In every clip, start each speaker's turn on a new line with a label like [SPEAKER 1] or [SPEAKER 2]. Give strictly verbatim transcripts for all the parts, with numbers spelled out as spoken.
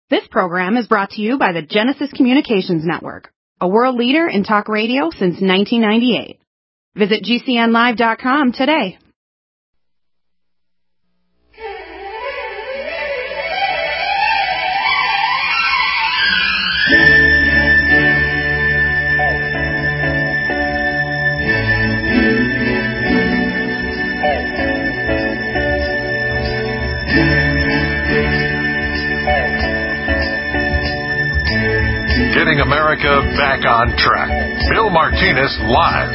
[SPEAKER 1] This program is brought to you by the Genesis Communications Network, a world leader in talk radio since nineteen ninety-eight. Visit G C N live dot com today.
[SPEAKER 2] Getting America back on track. Bill Martinez live.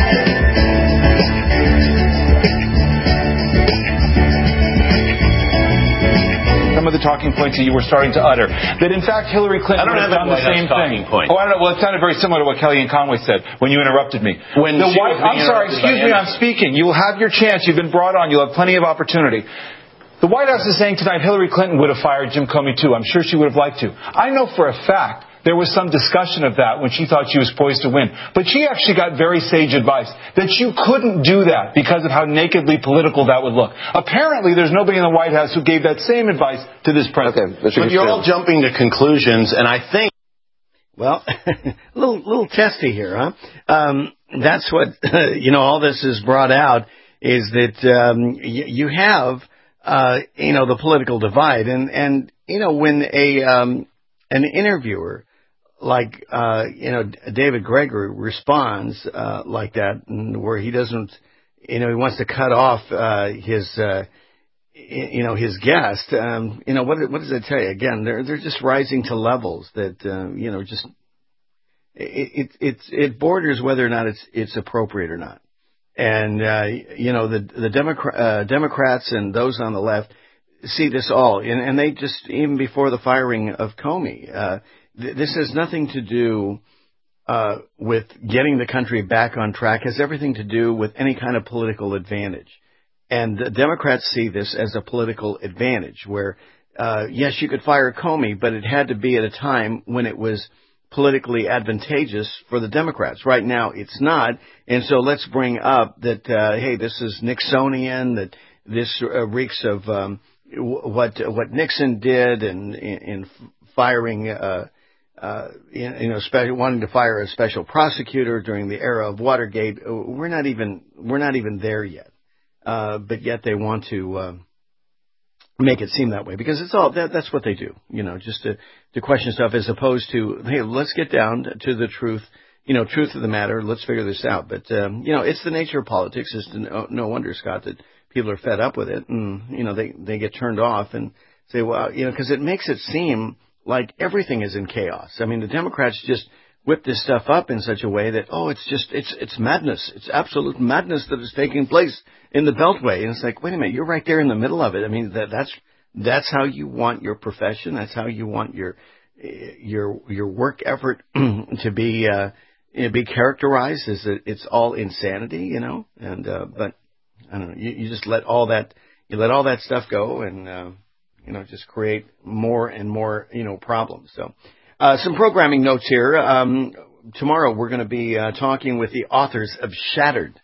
[SPEAKER 3] Some of the talking points that you were starting to utter, that in fact Hillary Clinton would have done the same thing. Point. Oh, I don't know. Well, it sounded very similar to what Kellyanne Conway said when you interrupted me.
[SPEAKER 4] When
[SPEAKER 3] the White, I'm sorry, excuse me, I'm speaking. You will have your chance. You've been brought on. You'll have plenty of opportunity. The White House is saying tonight Hillary Clinton would have fired Jim Comey too. I'm sure she would have liked to. I know for a fact there was some discussion of that when she thought she was poised to win. But she actually got very sage advice that you couldn't do that because of how nakedly political that would look. Apparently, there's nobody in the White House who gave that same advice to this president.
[SPEAKER 4] Okay, but you're all jumping to conclusions, and I think...
[SPEAKER 5] Well, a little, little testy here, huh? Um, that's what, you know, all this is brought out is that um, y- you have, uh, you know, the political divide. And, and you know, when a um, an interviewer... like, uh, you know, David Gregory responds uh, like that, and where he doesn't, you know, he wants to cut off uh, his, uh, you know, his guest. Um, you know, what what does it tell you? Again, they're they're just rising to levels that, uh, you know, just it it it's, it borders whether or not it's it's appropriate or not. And uh, you know, the the Democrat, uh, Democrats and those on the left see this all, and, and they just even before the firing of Comey. Uh, This has nothing to do uh, with getting the country back on track. It has everything to do with any kind of political advantage. And the Democrats see this as a political advantage where, uh, yes, you could fire Comey, but it had to be at a time when it was politically advantageous for the Democrats. Right now, it's not. And so let's bring up that, uh, hey, this is Nixonian, that this uh, reeks of um, what what Nixon did in, in, in firing uh Uh, you know, special, wanting to fire a special prosecutor during the era of Watergate. We're not even we're not even there yet, uh, but yet they want to uh, make it seem that way because it's all that, that's what they do. You know, just to, to question stuff as opposed to hey, let's get down to the truth. You know, truth of the matter. Let's figure this out. But um, you know, it's the nature of politics. It's no, no wonder, Scott, that people are fed up with it, and you know, they they get turned off and say, well, you know, because it makes it seem like everything is in chaos. I mean, the Democrats just whip this stuff up in such a way that, oh, it's just, it's it's madness. It's absolute madness that is taking place in the Beltway. And it's like, wait a minute, you're right there in the middle of it. I mean, that, that's that's how you want your profession. That's how you want your your your work effort to be uh, you know, be characterized as a, it's all insanity, you know. And uh, but I don't know, you, you just let all that you let all that stuff go and. Uh, you know, just create more and more, you know, problems. So, uh, some programming notes here. Um, tomorrow we're going to be uh, talking with the authors of Shattered,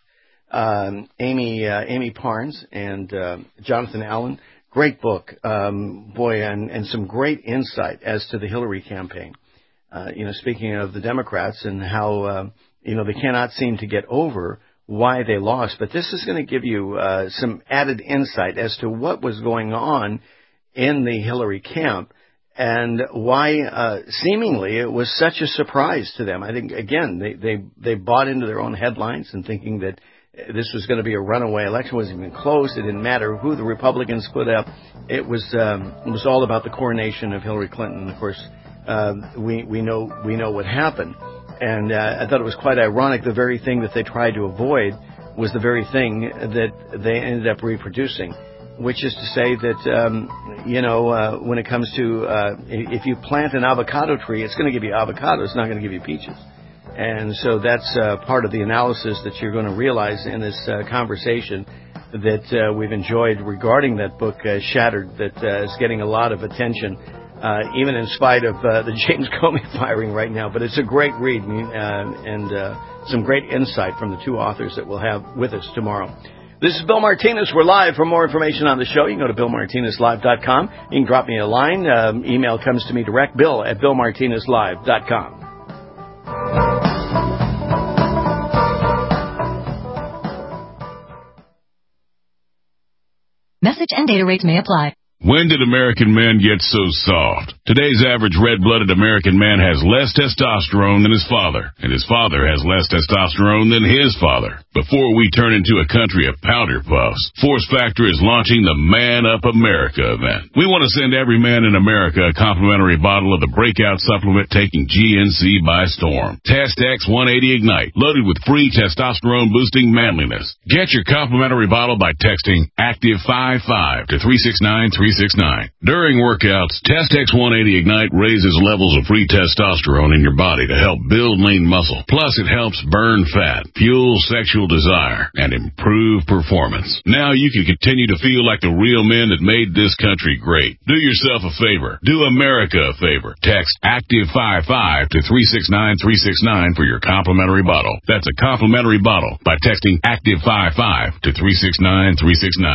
[SPEAKER 5] um, Amy uh, Amy Parnes and uh, Jonathan Allen. Great book, um, boy, and, and some great insight as to the Hillary campaign. Uh, you know, speaking of the Democrats and how, uh, you know, they cannot seem to get over why they lost. But this is going to give you uh, some added insight as to what was going on in the Hillary camp and why uh, seemingly it was such a surprise to them. I think, again, they, they, they bought into their own headlines and thinking that this was going to be a runaway election. It wasn't even close. It didn't matter who the Republicans put up. It was um, it was all about the coronation of Hillary Clinton. Of course, uh, we we know we know what happened. And uh, I thought it was quite ironic. The very thing that they tried to avoid was the very thing that they ended up reproducing. Which is to say that, um, you know, uh, when it comes to, uh, if you plant an avocado tree, it's going to give you avocado. It's not going to give you peaches. And so that's uh, part of the analysis that you're going to realize in this uh, conversation that uh, we've enjoyed regarding that book, uh, Shattered, that uh, is getting a lot of attention, uh, even in spite of uh, the James Comey firing right now. But it's a great read and, uh, and uh, some great insight from the two authors that we'll have with us tomorrow. This is Bill Martinez. We're live. For more information on the show, you can go to bill martinez live dot com. You can drop me a line. Um, email comes to me direct, bill at bill martinez live dot com.
[SPEAKER 6] Message and data rates may apply.
[SPEAKER 7] When did American men get so soft? Today's average red-blooded American man has less testosterone than his father, and his father has less testosterone than his father. Before we turn into a country of powder puffs, Force Factor is launching the Man Up America event. We want to send every man in America a complimentary bottle of the breakout supplement taking G N C by storm. Test X one eighty Ignite, loaded with free testosterone-boosting manliness. Get your complimentary bottle by texting Active fifty-five to three six nine three six nine. During workouts, Test X one eighty Ignite raises levels of free testosterone in your body to help build lean muscle. Plus, it helps burn fat, fuel sexual desire, and improve performance. Now you can continue to feel like the real men that made this country great. Do yourself a favor. Do America a favor. Text Active fifty-five to three six nine three six nine for your complimentary bottle. That's a complimentary bottle by texting Active fifty-five to three six nine three six nine.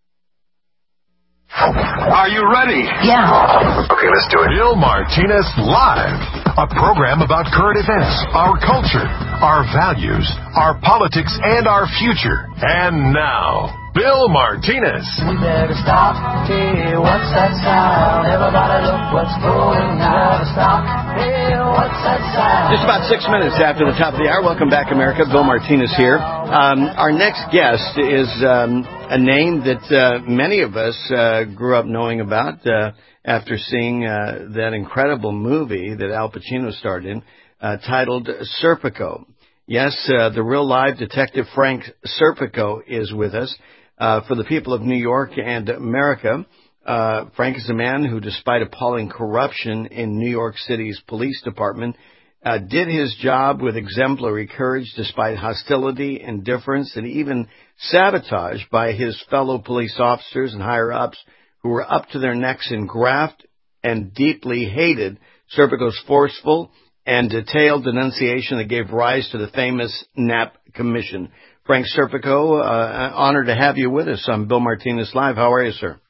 [SPEAKER 2] Are you ready?
[SPEAKER 6] Yeah.
[SPEAKER 2] Okay, let's do it. Bill Martinez Live, a program about current events, our culture, our values, our politics, and our future. And now, Bill Martinez.
[SPEAKER 8] We better stop. Hey, what's that sound? Everybody look what's going on. Stop. Hey, what's that sound?
[SPEAKER 5] Just about six minutes after the top of the hour. Welcome back, America. Bill Martinez here. Um, our next guest is um, a name that uh, many of us uh, grew up knowing about uh, after seeing uh, that incredible movie that Al Pacino starred in, uh, titled Serpico. Yes, uh, the real live detective Frank Serpico is with us. Uh, for the people of New York and America, uh, Frank is a man who, despite appalling corruption in New York City's police department, uh, did his job with exemplary courage despite hostility, indifference, and even sabotage by his fellow police officers and higher-ups who were up to their necks in graft and deeply hated Serpico's forceful and detailed denunciation that gave rise to the famous Knapp Commission. Frank Serpico, uh, honored to have you with us on Bill Martinez Live. How are you, sir?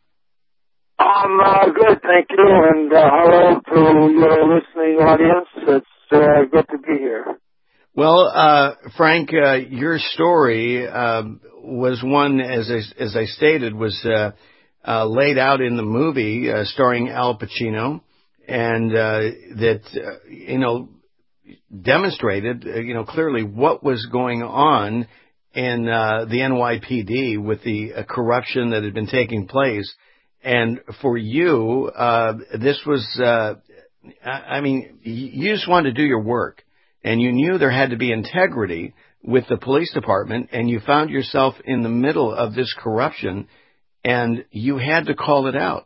[SPEAKER 9] I'm uh, good, thank you, and uh, hello to your listening audience. It's uh, good to be here.
[SPEAKER 5] Well, uh, Frank, uh, your story uh, was one, as I, as I stated, was uh, uh, laid out in the movie uh, starring Al Pacino, and uh, that, uh, you know, demonstrated, uh, you know, clearly what was going on in uh, the N Y P D with the uh, corruption that had been taking place. And for you, uh, this was, uh, I mean, you just wanted to do your work, and you knew there had to be integrity with the police department, and you found yourself in the middle of this corruption, and you had to call it out.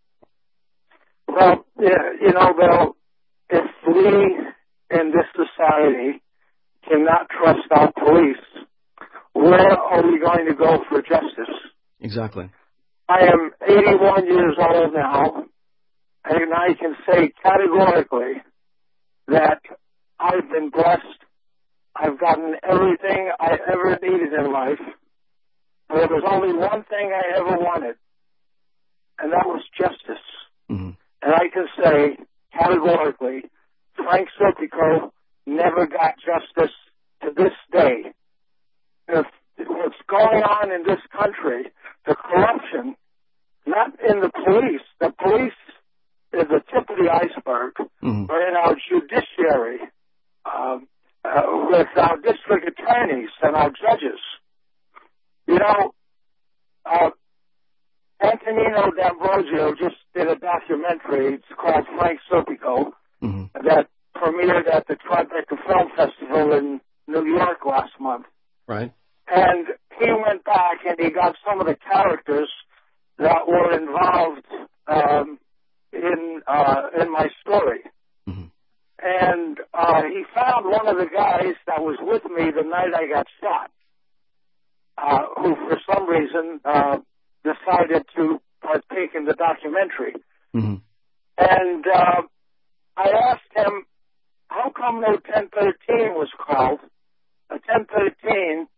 [SPEAKER 9] Well, yeah, you know, Bill, if we in this society cannot trust our police, where are we going to go for justice?
[SPEAKER 5] Exactly.
[SPEAKER 9] I am eighty-one years old now, and I can say categorically that I've been blessed. I've gotten everything I ever needed in life. There was only one thing I ever wanted, and that was justice.
[SPEAKER 5] Mm-hmm. And
[SPEAKER 9] I can say categorically, Frank Serpico never got justice to this day. If what's going on in this country, the corruption, not in the police. The police is the tip of the iceberg,
[SPEAKER 5] mm-hmm.
[SPEAKER 9] but in our judiciary, um, uh, with our district attorneys and our judges. You know, uh, Antonino D'Ambrosio just did a documentary. It's called Frank Serpico,
[SPEAKER 5] mm-hmm.
[SPEAKER 9] that premiered at the Tribeca Film Festival in New York last month.
[SPEAKER 5] Right.
[SPEAKER 9] And he went back and he got some of the characters that were involved um, in uh, in my story.
[SPEAKER 5] Mm-hmm.
[SPEAKER 9] And uh, he found one of the guys that was with me the night I got shot, uh, who for some reason uh, decided to partake in the documentary.
[SPEAKER 5] Mm-hmm.
[SPEAKER 9] And uh, I asked him, how come no ten thirteen was called? A ten thirteen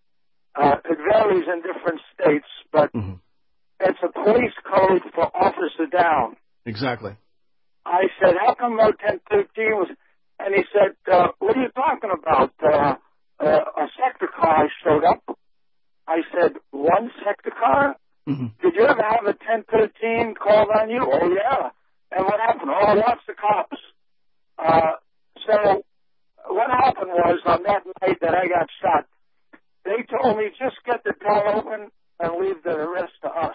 [SPEAKER 9] Uh, it varies in different states, but mm-hmm. it's a police code for officer down.
[SPEAKER 5] Exactly.
[SPEAKER 9] I said, how come no ten thirteen was... And he said, uh, what are you talking about? Uh, uh, a sector car showed up. I said, one sector car? Mm-hmm. Did you ever have a ten thirteen called on you? Oh, yeah. And what happened? Oh, lots of cops. Uh, so what happened was on that night that I got shot, they told me just get the door open and leave the rest to us.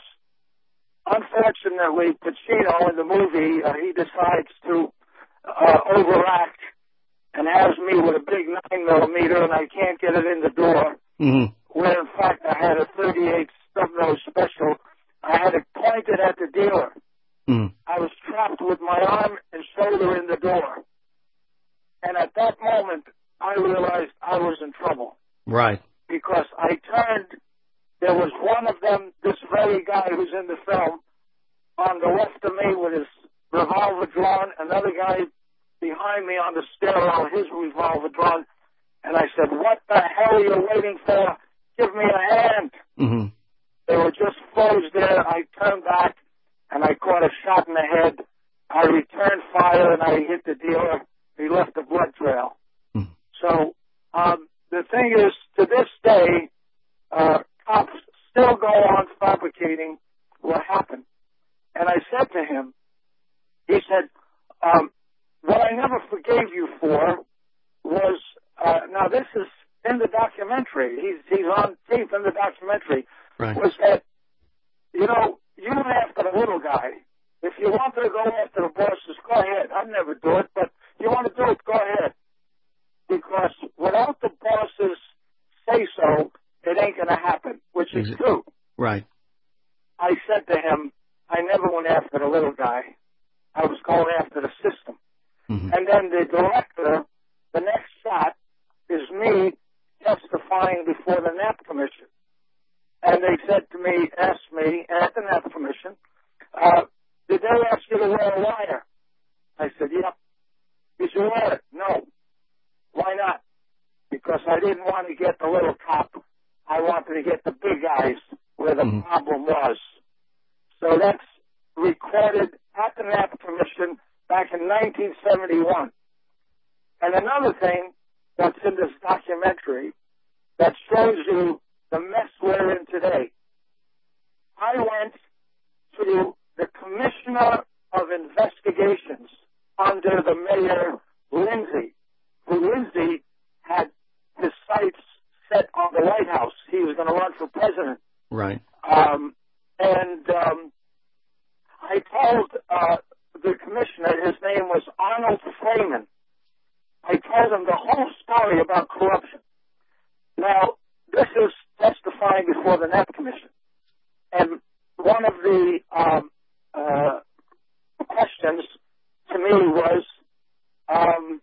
[SPEAKER 9] Unfortunately, Pacino in the movie, uh, he decides to uh, overact and has me with a big nine millimeter, and I can't get it in the door. Mm-hmm. Where in fact I had a thirty-eight stub nose special. I had it pointed at the dealer. Mm-hmm. I was trapped with my arm and shoulder in the door. And at that moment, I realized I was in trouble.
[SPEAKER 5] Right.
[SPEAKER 9] Because I turned, there was one of them, this very guy who's in the film, on the left of me with his revolver drawn, another guy behind me on the stairwell, his revolver drawn, and I said, what the hell are you waiting for? Give me a hand. Mm-hmm. They were just froze there. I turned back, and I caught a shot in the head. I returned fire, and I hit the dealer. He left a blood trail. Mm-hmm. So um, the thing is, to this day, uh, cops still go on fabricating what happened. And I said to him, he said, um, what I never forgave you for was, uh, now this is in the documentary, he's, he's on tape in the documentary, right. was that, you know, you went after the little guy. If you wanted to go after the bosses, go ahead. I'd never do it, but if you want to do it, go ahead. Because without the bosses say so, it ain't going to happen, which is true.
[SPEAKER 5] Right.
[SPEAKER 9] I said to him, I never went after the little guy. I was going after the system. Mm-hmm. And then the director, the next shot is me testifying before the Knapp Commission. And they said to me, asked me at the Knapp Commission, uh, did they ask you to wear a wire? I said, yep. Did you wear it? No. Why not? Because I didn't want to get the little cop. I wanted to get the big guys where the mm-hmm. problem was. So that's recorded at the Knapp Commission back in nineteen seventy-one. And another thing that's in this documentary that shows you the mess we're in today. I went to the Commissioner of Investigations under the Mayor Lindsay, who Lindsay had his sights set on the White House. He was going to run for president.
[SPEAKER 5] Right.
[SPEAKER 9] Um, and um, I told uh, the commissioner, his name was Arnold Freeman. I told him the whole story about corruption. Now, this is testifying before the Knapp Commission. And one of the um, uh, questions to me was, um,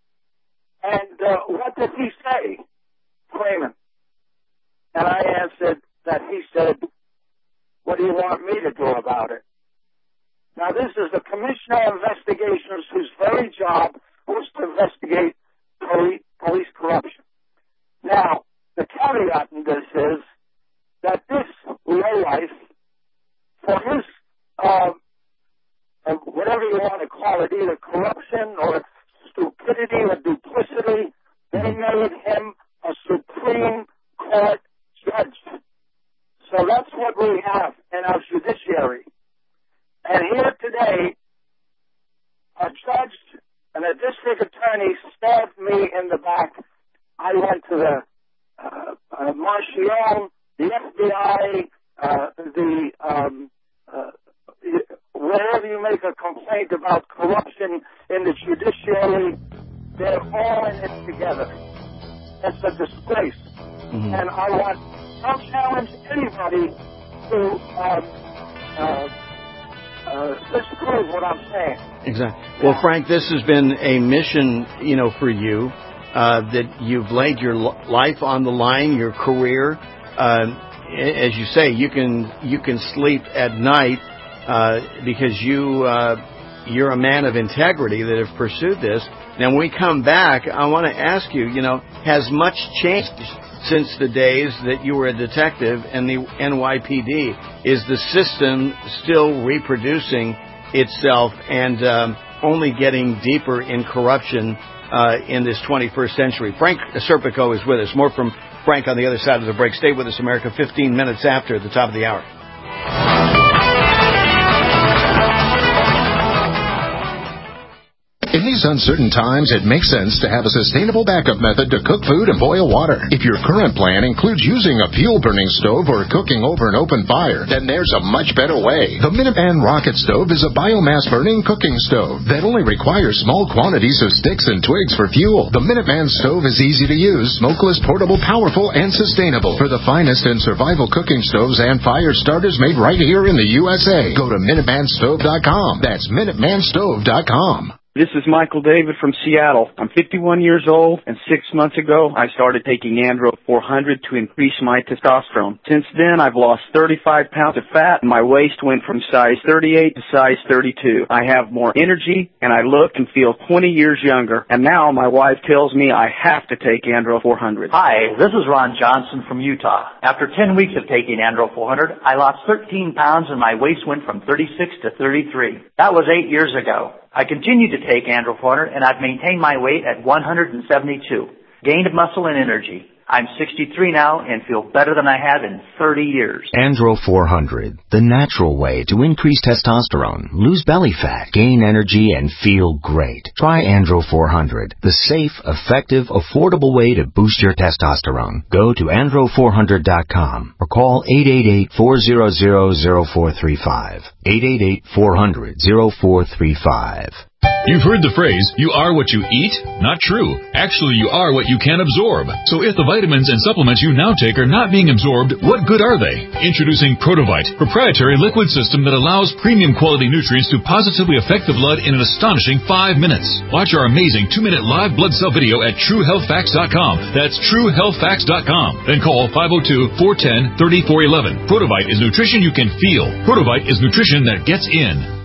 [SPEAKER 9] and uh, what did he say, Freeman? And I answered that he said, what do you want me to do about it? Now, this is the Commissioner of Investigations whose very job was to investigate police, police corruption. Now, the caveat in this is that this lowlife, for his, uh, uh, whatever you want to call it, either corruption or stupidity or duplicity, they made him a Supreme Court judge. So that's what we have in our judiciary. And here today, a judge and a district attorney stabbed me in the back. I went to the uh, uh, Marchion, the F B I, uh, the um, uh, wherever you make a complaint about corruption in the judiciary, they're all in it together. It's a disgrace. Mm-hmm. And I want, I'll challenge anybody to um, uh, uh, disprove what I'm saying.
[SPEAKER 5] Exactly. Well, Frank, this has been a mission, you know, for you, uh, that you've laid your life on the line, your career. Uh, as you say, you can you can sleep at night uh, because you uh, you're a man of integrity that have pursued this. Now, when we come back, I want to ask you, you know, has much changed since the days that you were a detective and the N Y P D. Is the system still reproducing itself and um, only getting deeper in corruption uh, in this twenty-first century? Frank Serpico is with us. More from Frank on the other side of the break. Stay with us, America. fifteen minutes after the top of the hour.
[SPEAKER 2] In these uncertain times, it makes sense to have a sustainable backup method to cook food and boil water. If your current plan includes using a fuel-burning stove or cooking over an open fire, then there's a much better way. The Minuteman Rocket Stove is a biomass-burning cooking stove that only requires small quantities of sticks and twigs for fuel. The Minuteman Stove is easy to use, smokeless, portable, powerful, and sustainable. For the finest in survival cooking stoves and fire starters made right here in the U S A, go to Minuteman Stove dot com. That's Minuteman Stove dot com.
[SPEAKER 10] This is Michael David from Seattle. I'm fifty-one years old, and six months ago, I started taking Andro four hundred to increase my testosterone. Since then, I've lost thirty-five pounds of fat, and my waist went from size thirty-eight to size thirty-two. I have more energy, and I look and feel twenty years younger. And now my wife tells me I have to take Andro four hundred.
[SPEAKER 11] Hi, this is Ron Johnson from Utah. After ten weeks of taking Andro four hundred, I lost thirteen pounds, and my waist went from thirty-six to thirty-three. That was eight years ago. I continue to take Andro four hundred, and I've maintained my weight at one hundred seventy-two. Gained muscle and energy. I'm sixty-three now and feel better than I have in thirty years.
[SPEAKER 12] Andro four hundred, the natural way to increase testosterone, lose belly fat, gain energy, and feel great. Try Andro four hundred, the safe, effective, affordable way to boost your testosterone. Go to andro four hundred dot com or call eight eight eight, four hundred, zero four three five. eight eight eight, four hundred, zero four three five.
[SPEAKER 13] You've heard the phrase, you are what you eat? Not true. Actually, you are what you can absorb. So if the vitamins and supplements you now take are not being absorbed, what good are they? Introducing Protovite, proprietary liquid system that allows premium quality nutrients to positively affect the blood in an astonishing five minutes. Watch our amazing two-minute live blood cell video at true health facts dot com. That's true health facts dot com. Then call five oh two, four one zero, three four one one. Protovite is nutrition you can feel. Protovite is nutrition that gets in.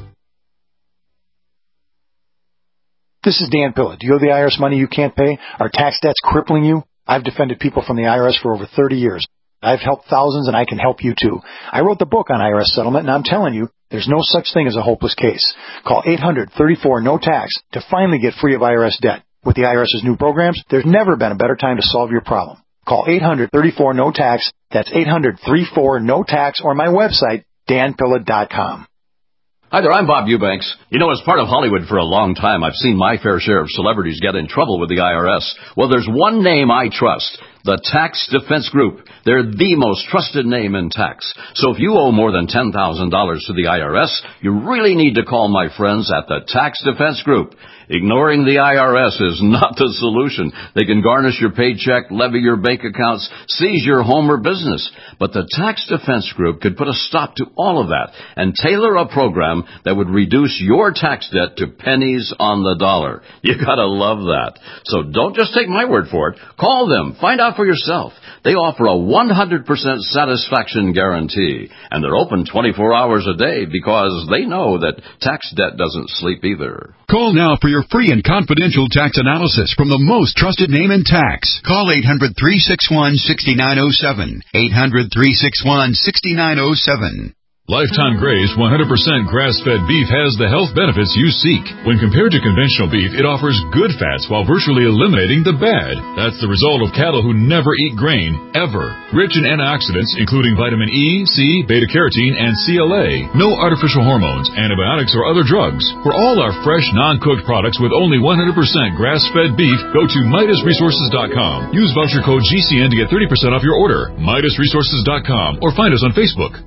[SPEAKER 14] This is Dan Pilla. Do you owe the I R S money you can't pay? Are tax debts crippling you? I've defended people from the I R S for over thirty years. I've helped thousands, and I can help you too. I wrote the book on I R S settlement, and I'm telling you, there's no such thing as a hopeless case. Call eight hundred, thirty-four, no tax to finally get free of I R S debt. With the IRS's new programs, there's never been a better time to solve your problem. Call eight hundred, thirty-four, no tax. That's eight hundred, thirty-four, no tax, or my website, dan pilla dot com.
[SPEAKER 15] Hi there, I'm Bob Eubanks. You know, as part of Hollywood for a long time, I've seen my fair share of celebrities get in trouble with the I R S. Well, there's one name I trust, the Tax Defense Group. They're the most trusted name in tax. So if you owe more than ten thousand dollars to the I R S, you really need to call my friends at the Tax Defense Group. Ignoring the I R S is not the solution. They can garnish your paycheck, levy your bank accounts, seize your home or business. But the Tax Defense Group could put a stop to all of that and tailor a program that would reduce your tax debt to pennies on the dollar. You gotta love that. So don't just take my word for it. Call them. Find out for yourself. They offer a one hundred percent satisfaction guarantee. And they're open twenty-four hours a day because they know that tax debt doesn't sleep either.
[SPEAKER 16] Call now for your free and confidential tax analysis from the most trusted name in tax. Call eight hundred, three six one, six nine zero seven. eight hundred, three six one, six nine zero seven.
[SPEAKER 13] Lifetime Grace one hundred percent grass-fed beef has the health benefits you seek. When compared to conventional beef, it offers good fats while virtually eliminating the bad. That's the result of cattle who never eat grain, ever. Rich in antioxidants, including vitamin E, C, beta-carotene, and C L A. No artificial hormones, antibiotics, or other drugs. For all our fresh, non-cooked products with only one hundred percent grass-fed beef, go to Midas Resources dot com. Use voucher code G C N to get thirty percent off your order. Midas Resources dot com or find us on Facebook.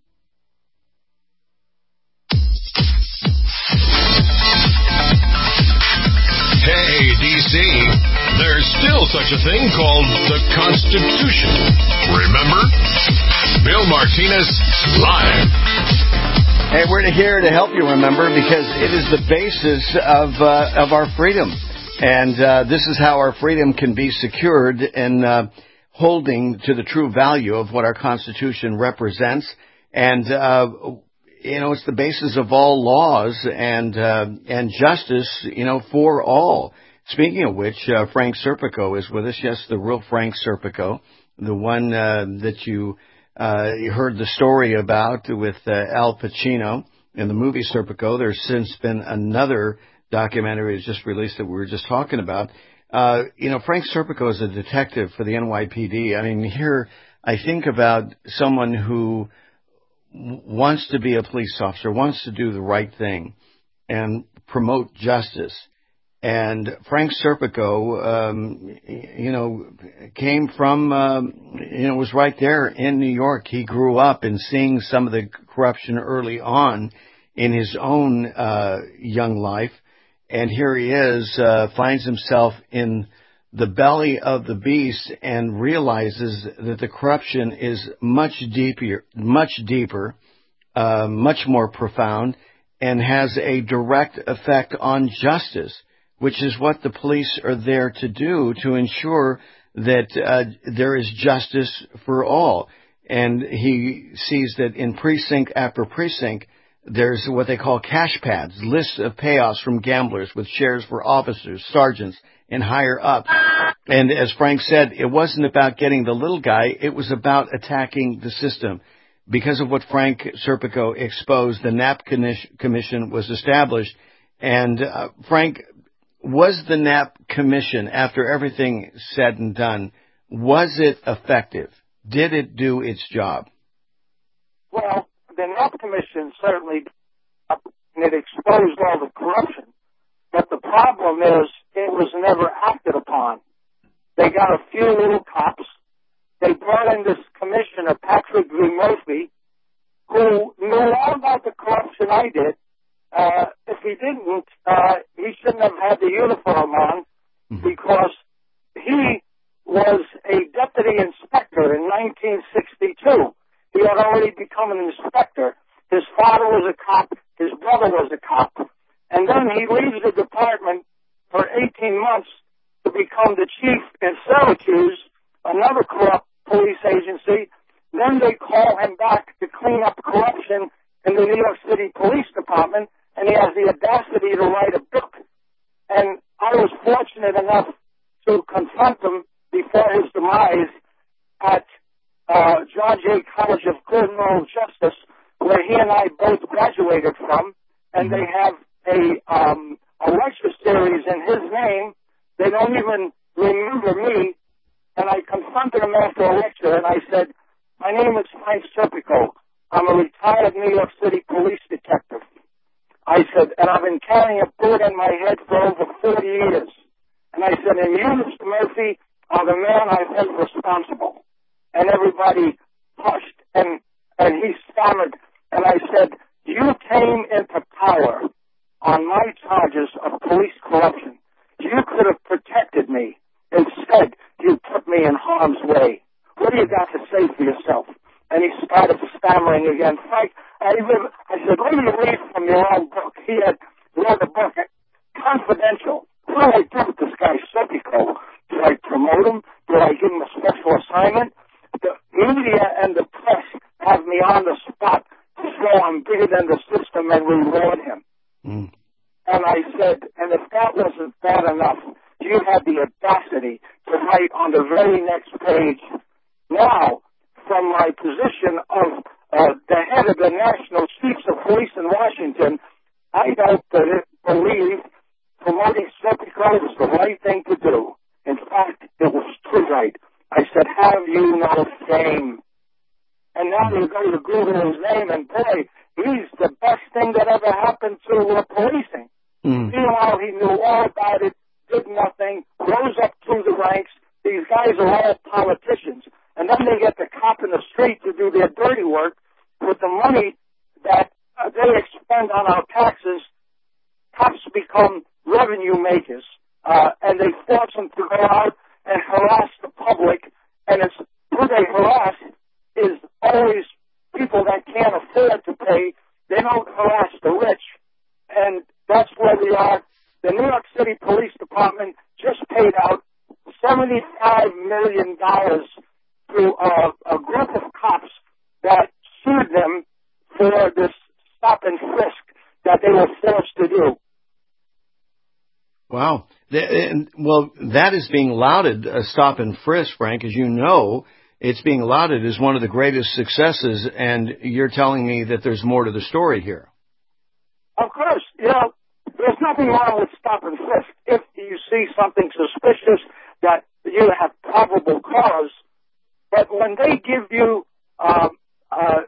[SPEAKER 2] Hey, D C, there's still such a thing called the Constitution. Remember? Bill Martinez, live.
[SPEAKER 5] Hey, we're here to help you remember because it is the basis of uh, of our freedom. And uh, this is how our freedom can be secured in uh, holding to the true value of what our Constitution represents. And uh You know, it's the basis of all laws and uh, and justice, you know, for all. Speaking of which, uh, Frank Serpico is with us. Yes, the real Frank Serpico, the one uh, that you, uh, you heard the story about with uh, Al Pacino in the movie Serpico. There's since been another documentary that's just released that we were just talking about. Uh, you know, Frank Serpico is a detective for the N Y P D. I mean, here I think about someone who w- wants to be a police officer, wants to do the right thing and promote justice. And Frank Serpico, um, you know, came from, um, you know, was right there in New York. He grew up in seeing some of the corruption early on in his own uh, young life. And here he is, uh, finds himself in the belly of the beast and realizes that the corruption is much deeper, much deeper, uh, much more profound, and has a direct effect on justice, which is what the police are there to do, to ensure that uh, there is justice for all. And he sees that in precinct after precinct, there's what they call cash pads, lists of payoffs from gamblers with shares for officers, sergeants, and higher up. And as Frank said, it wasn't about getting the little guy, it was about attacking the system. Because of what Frank Serpico exposed, the Knapp Commission was established. And uh, Frank, was the Knapp Commission, after everything said and done, was it effective? Did it do its job?
[SPEAKER 9] Well, the Knapp Commission certainly it exposed all the corruption. But the problem is it was never acted upon. They got a few little cops. They brought in this commissioner, Patrick V. Murphy, who knew all about the corruption I did. Uh, if he didn't, uh, he shouldn't have had the uniform on because he was a deputy inspector in nineteen sixty-two. He had already become an inspector. His father was a cop. His brother was a cop. And then he leaves the department for eighteen months to become the chief in Syracuse, another corrupt police agency. Then they call him back to clean up corruption in the New York City Police Department, and he has the audacity to write a book. And I was fortunate enough to confront him before his demise at uh, John Jay College of Criminal Justice, where he and I both graduated from, and they have a, um, a lecture series in his name. They don't even remember me. And I confronted him after a lecture, and I said, my name is Frank Serpico. I'm a retired New York City police detective. I said, and I've been carrying a bullet in my head for over forty years. And I said, and you, Mister Murphy, are the man I've held responsible. And everybody hushed, and, and he stammered. And I said, you came into power on my charges of police corruption. You could have protected me. Instead, you put me in harm's way. What do you got to say for yourself? And he started stammering again. Frank, I, even, I said, let me read from your own book. He had wrote a book, confidential. What do I do with this guy, Serpico? Did I promote him? Did I give him a special assignment? The media and the press have me on the spot to show I'm bigger than the system and reward him. Mm. And I said, and if that wasn't bad enough, you had the audacity to write on the very next page, now, from my position of uh, the head of the National Chiefs of Police in Washington, I don't believe promoting Serpico was the right thing to do. In fact, it was too right. I said, have you no shame? And now you go to Google his name, and boy, he's the best thing that ever happened to uh, policing. Mm. Meanwhile, he knew all about it, did nothing, rose up through the ranks. These guys are all politicians. And then they get the cop in the street to do their dirty work with the money that uh, they expend on our taxes. Cops become revenue makers, uh, and they force them to go out and harass the public. And it's who they harass is always people that can't afford to pay. They don't harass the rich. And that's where we are. The New York City Police Department just paid out seventy-five million dollars to uh, a group of cops that sued them for this stop and frisk that they were forced to do.
[SPEAKER 5] Wow. And, well, that is being lauded, uh, stop and frisk, Frank. As you know, it's being lauded as one of the greatest successes, and you're telling me that there's more to the story here.
[SPEAKER 9] Of course. You know, there's nothing wrong with stop and frisk. If you see something suspicious that you have probable cause, but when they give you um, uh,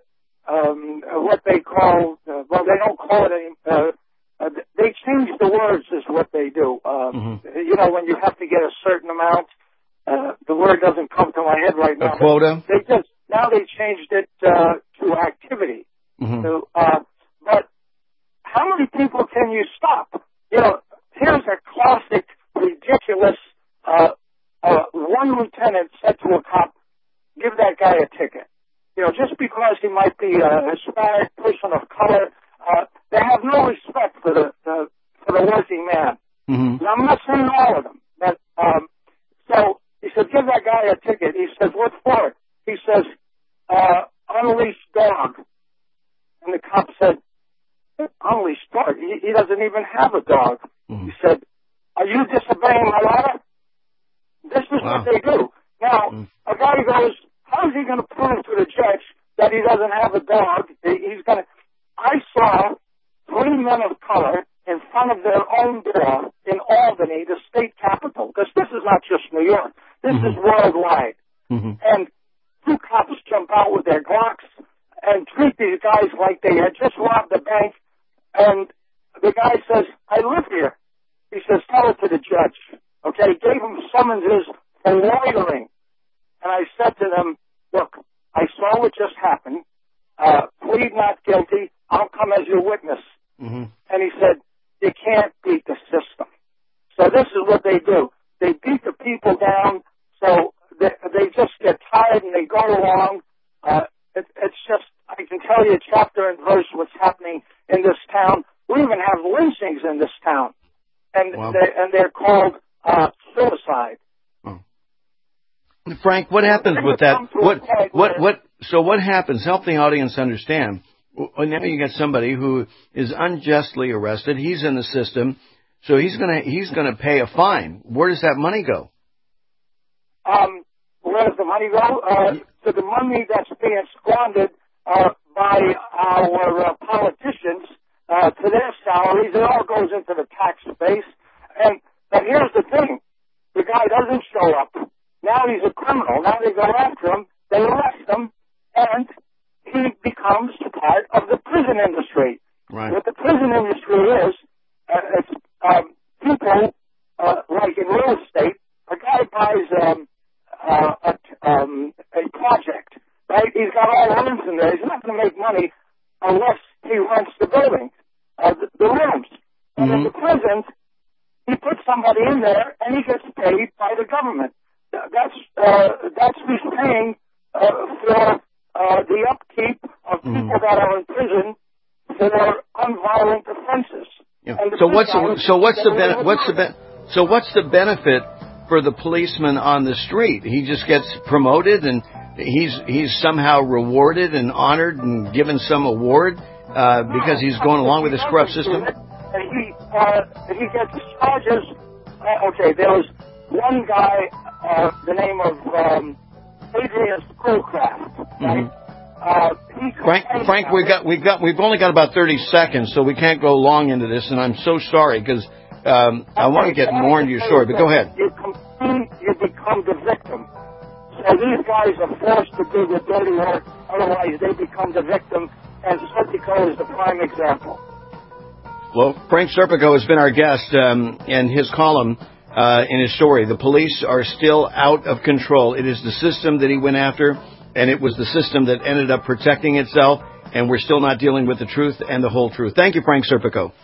[SPEAKER 9] um, what they call, uh, well, they don't call it any, uh, uh, they change the words is what they do. Um, mm-hmm. You know, when you have to get a certain amount, uh, the word doesn't come to my head right now.
[SPEAKER 5] A quota?
[SPEAKER 9] They just, now they changed it uh, to activity.
[SPEAKER 5] Mm-hmm.
[SPEAKER 9] So, uh, but how many people can you stop? You know, here's a classic, ridiculous, uh, uh, one lieutenant said to a cop, give that guy a ticket. You know, just because he might be a Hispanic person of color, uh, they have no respect for the, the for the working man.
[SPEAKER 5] Mm-hmm.
[SPEAKER 9] I'm not saying all of them, but um, so he said, give that guy a ticket. He says, what for it? He says, uh, unleashed dog. And the cop said, unleashed dog? He, he doesn't even have a dog. Mm-hmm. He said, are you disobeying my order? This is
[SPEAKER 5] wow.
[SPEAKER 9] what they do. Now, mm-hmm. a guy goes, how is he going to prove to the judge that he doesn't have a dog? He's going to. I saw three men of color in front of their own door in Albany, the state capital, because this is not just New York. This mm-hmm. is worldwide.
[SPEAKER 5] Mm-hmm.
[SPEAKER 9] And two cops jump out with their Glocks and treat these guys like they had just robbed a bank. And the guy says, I live here. He says, tell it to the judge. Okay, gave him summonses for loitering. And I said to them, look, I saw what just happened. Uh, plead not guilty. I'll come as your witness.
[SPEAKER 5] Mm-hmm.
[SPEAKER 9] And he said, you can't beat the system. So this is what they do. They beat the people down, so they, they just get tired and they go along. Uh, it, it's just, I can tell you chapter and verse what's happening in this town. We even have lynchings in this town. And,
[SPEAKER 5] wow.
[SPEAKER 9] they're, and they're called uh, suicide.
[SPEAKER 5] Frank, what happens with that? What, what, what, so what happens? Help the audience understand. Well, now you got somebody who is unjustly arrested. He's in the system, so he's gonna, he's gonna pay a fine. Where does that money go?
[SPEAKER 9] Um, where does the money go? Uh, to the money that's being squandered, uh, by our uh, politicians, uh, to their salaries. It all goes into the tax base. And, but here's the thing. The guy doesn't show up. Now he's a criminal. Now they go after him. They arrest him, and he becomes part of the prison industry.
[SPEAKER 5] Right.
[SPEAKER 9] What the prison industry is, uh, it's um, people uh, like in real estate. A guy buys um, uh, a, um, a project, right? He's got all the rooms in there. He's not going to make money unless he rents the building, uh, the, the rooms. And mm-hmm. in the prison, he puts somebody in there, and he gets paid by the government. That's uh, that's who's paying uh, for uh, the upkeep of people mm. that are in prison for unviolent offenses.
[SPEAKER 5] Yeah. So what's the, so what's the ben- what's the ben- so what's the benefit for the policeman on the street? He just gets promoted and he's he's somehow rewarded and honored and given some award uh, because he's going along with this corrupt system.
[SPEAKER 9] He uh, he gets charges. Uh, okay, there was one guy. Uh, the name of um, Adrian Schoolcraft. Right? Mm-hmm. Uh,
[SPEAKER 5] Frank, Frank, we've got, we've got, we've only got about thirty seconds, so we can't go long into this. And I'm so sorry because um, I want to get more into your story. But go ahead.
[SPEAKER 9] You compete, you become the victim. So these guys are forced to do the dirty work. Otherwise, they become the victim. And Serpico is the prime example.
[SPEAKER 5] Well, Frank Serpico has been our guest, um, and his column. Uh, in his story, the police are still out of control. It is the system that he went after, and it was the system that ended up protecting itself, and we're still not dealing with the truth and the whole truth. Thank you, Frank Serpico.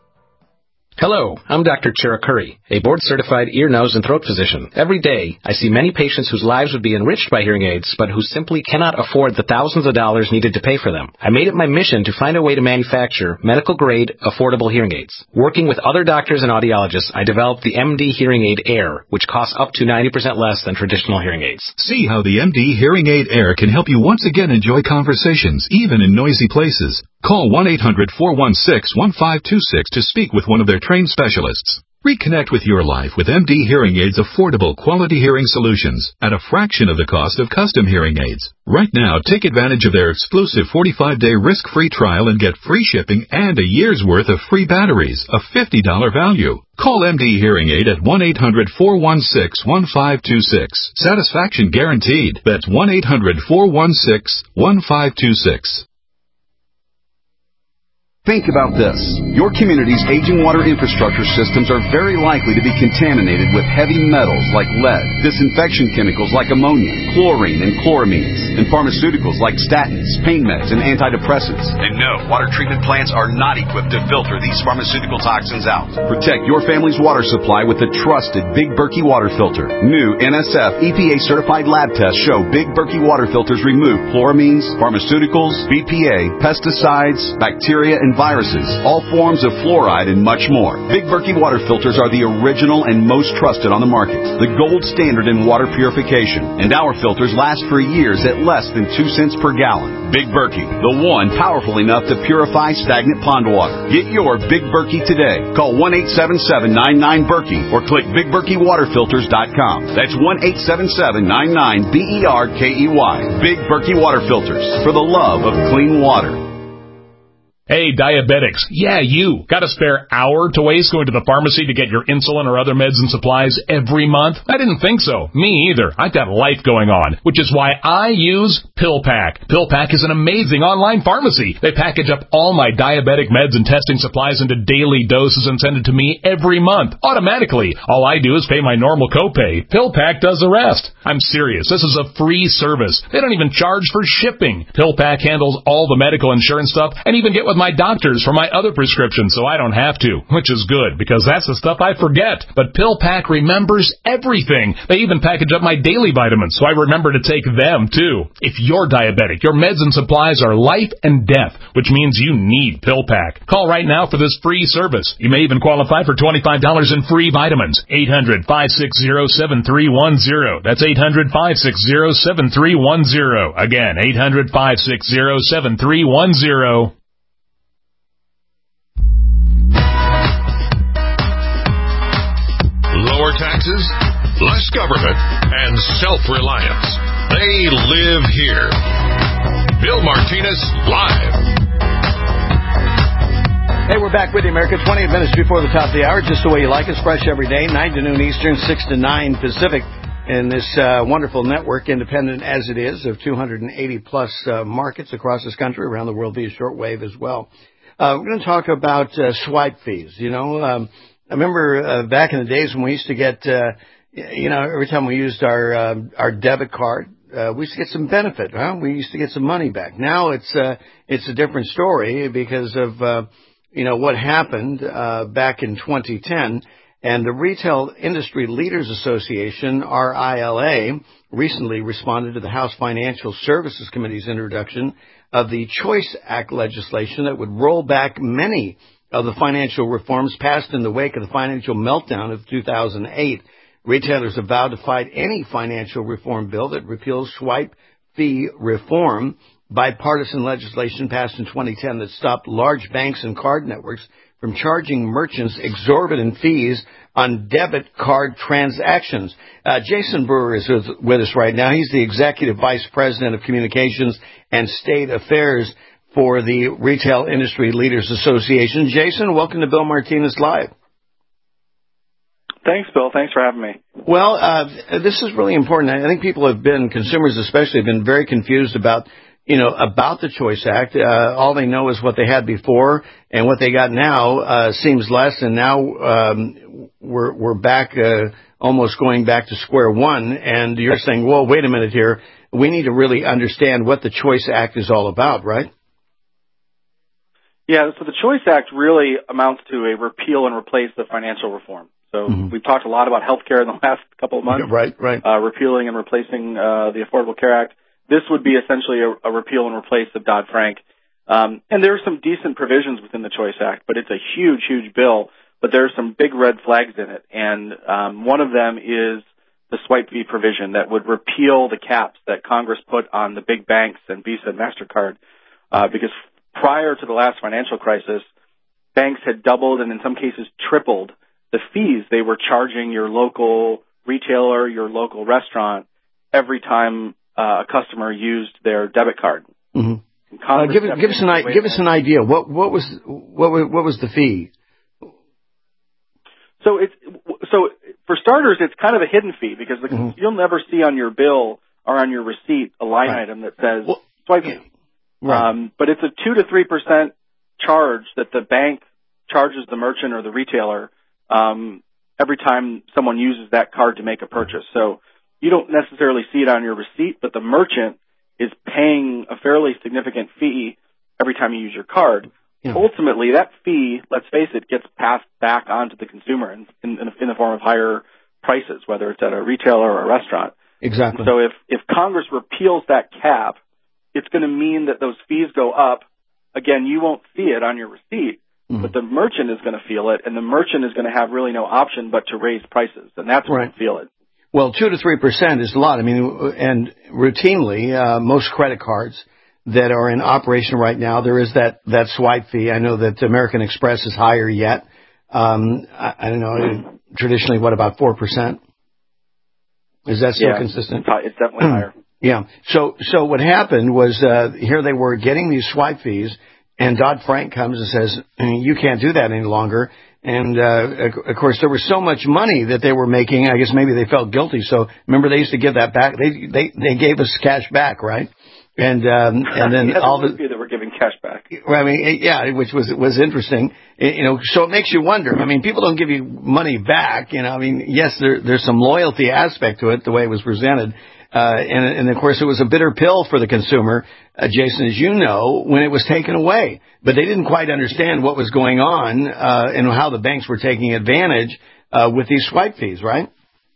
[SPEAKER 17] Hello, I'm Doctor Chiracuri, a board-certified ear, nose, and throat physician. Every day, I see many patients whose lives would be enriched by hearing aids, but who simply cannot afford the thousands of dollars needed to pay for them. I made it my mission to find a way to manufacture medical-grade, affordable hearing aids. Working with other doctors and audiologists, I developed the M D Hearing Aid Air, which costs up to ninety percent less than traditional hearing aids.
[SPEAKER 13] See how the M D Hearing Aid Air can help you once again enjoy conversations, even in noisy places. Call one eight hundred four one six one five two six to speak with one of their trained specialists. Reconnect with your life with M D Hearing Aids' affordable quality hearing solutions at a fraction of the cost of custom hearing aids. Right now, take advantage of their exclusive forty-five day risk-free trial and get free shipping and a year's worth of free batteries, a fifty dollars value. Call M D Hearing Aid at one eight hundred, four one six, one five two six. Satisfaction guaranteed. That's one eight hundred, four one six, one five two six.
[SPEAKER 18] Think about this. Your community's aging water infrastructure systems are very likely to be contaminated with heavy metals like lead, disinfection chemicals like ammonia, chlorine and chloramines, and pharmaceuticals like statins, pain meds, and antidepressants. And no, water treatment plants are not equipped to filter these pharmaceutical toxins out. Protect your family's water supply with the trusted Big Berkey water filter. New N S F E P A-certified lab tests show Big Berkey water filters remove chloramines, pharmaceuticals, B P A, pesticides, bacteria, and viruses, all forms of fluoride, and much more. Big Berkey water filters are the original and most trusted on the market, the gold standard in water purification, and our filters last for years at less than two cents per gallon. Big Berkey, the one powerful enough to purify stagnant pond water. Get your Big Berkey today. Call one eight seven seven, nine nine, Berkey or click big berkey water filters dot com. That's one eight seven seven, nine nine, B E R K E Y. Big Berkey water filters, for the love of clean water.
[SPEAKER 19] Hey, diabetics. Yeah, you. Got a spare hour to waste going to the pharmacy to get your insulin or other meds and supplies every month? I didn't think so. Me either. I've got life going on, which is why I use PillPack. PillPack is an amazing online pharmacy. They package up all my diabetic meds and testing supplies into daily doses and send it to me every month, automatically. All I do is pay my normal copay. PillPack does the rest. I'm serious. This is a free service. They don't even charge for shipping. PillPack handles all the medical insurance stuff and even get with my doctors for my other prescriptions so I don't have to, which is good because that's the stuff I forget. But PillPack remembers everything. They even package up my daily vitamins so I remember to take them too. If you're diabetic, your meds and supplies are life and death, which means you need PillPack. Call right now for this free service. You may even qualify for twenty-five dollars in free vitamins. eight hundred, five six zero, seven three one zero. That's eight hundred, five six zero, seven three one zero. Again, eight hundred, five six zero, seven three one zero.
[SPEAKER 2] Lower taxes, less government, and self-reliance. They live here. Bill Martinez, live.
[SPEAKER 5] Hey, we're back with you, America. twenty minutes before the top of the hour, just the way you like us, fresh every day, nine to noon Eastern, six to nine Pacific, in this uh, wonderful network, independent as it is, of two hundred eighty plus uh, markets across this country, around the world via shortwave as well. Uh, we're going to talk about uh, swipe fees. You know, um, I remember uh, back in the days when we used to get, uh, you know, every time we used our uh, our debit card, uh, we used to get some benefit. Huh? We used to get some money back. Now it's uh, it's a different story because of uh, you know what happened uh, back in twenty ten. And the Retail Industry Leaders Association, R I L A, recently responded to the House Financial Services Committee's introduction of the Choice Act legislation that would roll back many of the financial reforms passed in the wake of the financial meltdown of two thousand eight. Retailers have vowed to fight any financial reform bill that repeals swipe fee reform. Bipartisan legislation passed in twenty ten that stopped large banks and card networks from charging merchants exorbitant fees on debit card transactions. Uh, Jason Brewer is with us right now. He's the Executive Vice President of Communications and State Affairs for the Retail Industry Leaders Association. Jason, welcome to Bill Martinez Live.
[SPEAKER 20] Thanks, Bill. Thanks for having me.
[SPEAKER 5] Well, uh, this is really important. I think people have been, consumers especially, have been very confused about, you know, about the Choice Act. Uh, all they know is what they had before, and what they got now uh, seems less, and now um, we're, we're back, uh, almost going back to square one, and you're saying, well, wait a minute here. We need to really understand what the Choice Act is all about, right?
[SPEAKER 20] Yeah, so the Choice Act really amounts to a repeal and replace the financial reform. So mm-hmm. we've talked a lot about health care in the last couple of months.
[SPEAKER 5] Yeah, right, right.
[SPEAKER 20] Uh, repealing and replacing uh, the Affordable Care Act. This would be essentially a, a repeal and replace of Dodd-Frank. Um, and there are some decent provisions within the Choice Act, but it's a huge, huge bill. But there are some big red flags in it. And um, one of them is the swipe fee provision that would repeal the caps that Congress put on the big banks and Visa and MasterCard. Uh, because prior to the last financial crisis, banks had doubled and in some cases tripled the fees they were charging your local retailer, your local restaurant, every time uh, a customer used their debit card.
[SPEAKER 5] Mm-hmm. Uh, give, give us an give us an idea. What what was what was, what was the fee?
[SPEAKER 20] So it's so for starters, it's kind of a hidden fee because the, mm-hmm. you'll never see on your bill or on your receipt a line right. item that says well, swipe fee. Right. Um, but it's a two to three percent charge that the bank charges the merchant or the retailer um, every time someone uses that card to make a purchase. So you don't necessarily see it on your receipt, but the merchant is paying a fairly significant fee every time you use your card. Yeah. Ultimately, that fee, let's face it, gets passed back on to the consumer in, in, in the form of higher prices, whether it's at a retailer or a restaurant.
[SPEAKER 5] Exactly.
[SPEAKER 20] So if, if Congress repeals that cap, it's going to mean that those fees go up. Again, you won't see it on your receipt, mm-hmm. but the merchant is going to feel it, and the merchant is going to have really no option but to raise prices, and that's when
[SPEAKER 5] right.
[SPEAKER 20] you feel it.
[SPEAKER 5] Well, two to three percent is a lot. I mean, and routinely, uh, most credit cards that are in operation right now, there is that, that swipe fee. I know that American Express is higher yet. Um, I, I don't know, traditionally, what, about four percent? Is that still
[SPEAKER 20] yeah,
[SPEAKER 5] consistent?
[SPEAKER 20] It's definitely higher.
[SPEAKER 5] Yeah. So, so what happened was, uh, here they were getting these swipe fees, and Dodd-Frank comes and says, you can't do that any longer. And, uh, of course, there was so much money that they were making, I guess maybe they felt guilty. So, remember, they used to give that back. They, they, they gave us cash back, right? And, um, and then
[SPEAKER 20] yeah,
[SPEAKER 5] all the,
[SPEAKER 20] that we're giving cash back.
[SPEAKER 5] I mean, yeah, which was, was interesting. You know, so it makes you wonder. I mean, people don't give you money back, you know, I mean, yes, there, there's some loyalty aspect to it, the way it was presented. Uh, and, and of course, it was a bitter pill for the consumer, uh, Jason, as you know, when it was taken away. But they didn't quite understand what was going on, uh, and how the banks were taking advantage, uh, with these swipe fees, right?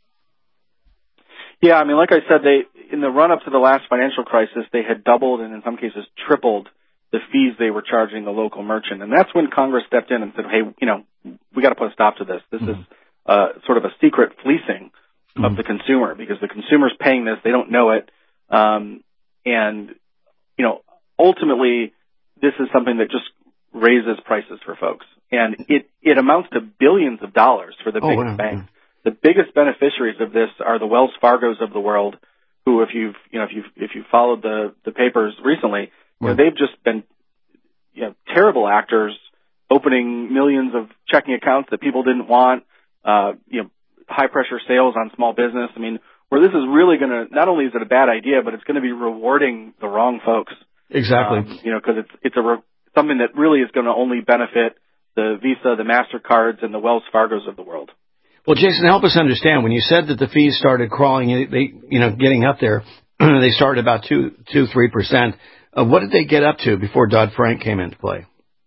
[SPEAKER 20] Yeah, I mean, like I said, they, in the run-up to the last financial crisis, they had doubled and in some cases tripled the fees they were charging the local merchant. And that's when Congress stepped in and said, hey, you know, we got to put a stop to this. This mm-hmm. is, uh, sort of a secret fleecing of mm-hmm. the consumer because the consumer's paying this. They don't know it. Um, and, you know, ultimately, this is something that just raises prices for folks. And it, it amounts to billions of dollars for the
[SPEAKER 5] oh,
[SPEAKER 20] biggest
[SPEAKER 5] wow.
[SPEAKER 20] banks. The biggest beneficiaries of this are the Wells Fargos of the world, who, if you've, you know, if you've, if you've followed the, the papers recently, you know, they've just been, you know, terrible actors opening millions of checking accounts that people didn't want, uh, you know, high pressure sales on small business. I mean, where this is really going to, not only is it a bad idea, but it's going to be rewarding the wrong folks.
[SPEAKER 5] Exactly.
[SPEAKER 20] Um, you know, because it's, it's a, re- something that really is going to only benefit the Visa, the MasterCards, and the Wells Fargos of the world.
[SPEAKER 5] Well, Jason, help us understand. When you said that the fees started crawling, they, you know, getting up there, they started about two, two, three percent. Uh, what did they get up to before Dodd-Frank came into play?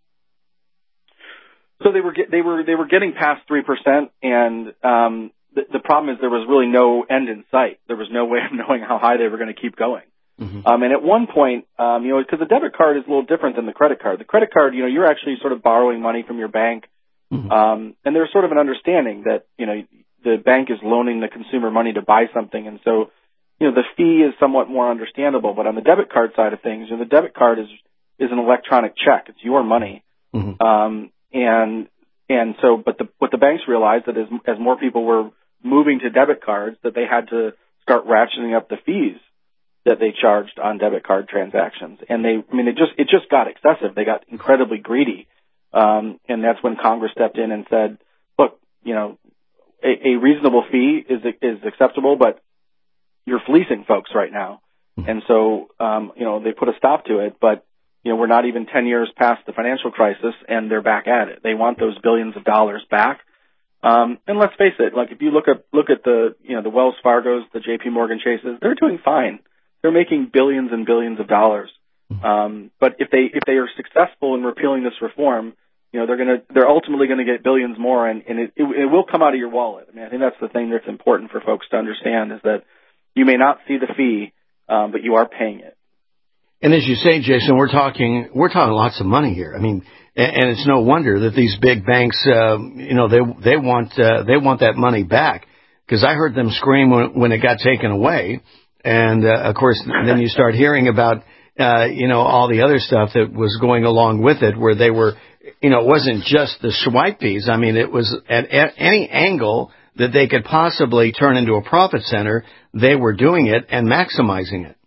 [SPEAKER 20] So they were get, they were they were getting past three percent, and um, the, the problem is there was really no end in sight. There was no way of knowing how high they were going to keep going. Mm-hmm. Um, and at one point, um, you know, because the debit card is a little different than the credit card. The credit card, you know, you're actually sort of borrowing money from your bank. Mm-hmm. Um, and there's sort of an understanding that, you know, the bank is loaning the consumer money to buy something. And so, you know, the fee is somewhat more understandable. But on the debit card side of things, you know, the debit card is, is an electronic check. It's your money. Mm-hmm. Um, and, and so, but the, what the banks realized that as, as more people were moving to debit cards, that they had to start ratcheting up the fees that they charged on debit card transactions. And they, I mean, it just, it just got excessive. They got incredibly greedy. Um, and that's when Congress stepped in and said, look, you know, a, a reasonable fee is, is acceptable, but you're fleecing folks right now. Mm-hmm. And so, um, you know, they put a stop to it, but, you know, we're not even ten years past the financial crisis and they're back at it. They want those billions of dollars back. Um, and let's face it, like if you look at, look at the, you know, the Wells Fargos, the J P Morgan Chases, they're doing fine. They're making billions and billions of dollars. Mm-hmm. Um, but if they, if they are successful in repealing this reform, you know, they're going to, they're ultimately going to get billions more, and, and it, it, it will come out of your wallet. I mean, I think that's the thing that's important for folks to understand is that you may not see the fee, um, but you are paying it.
[SPEAKER 5] And as you say, Jason, we're talking, we're talking lots of money here. I mean, and, and it's no wonder that these big banks, uh, you know, they, they want, uh, they want that money back, because I heard them scream when, when it got taken away. And, uh, of course, then you start hearing about, uh, you know, all the other stuff that was going along with it, where they were you know, it wasn't just the swipe fees. I mean, it was at, at any angle that they could possibly turn into a profit center, they were doing it and maximizing it.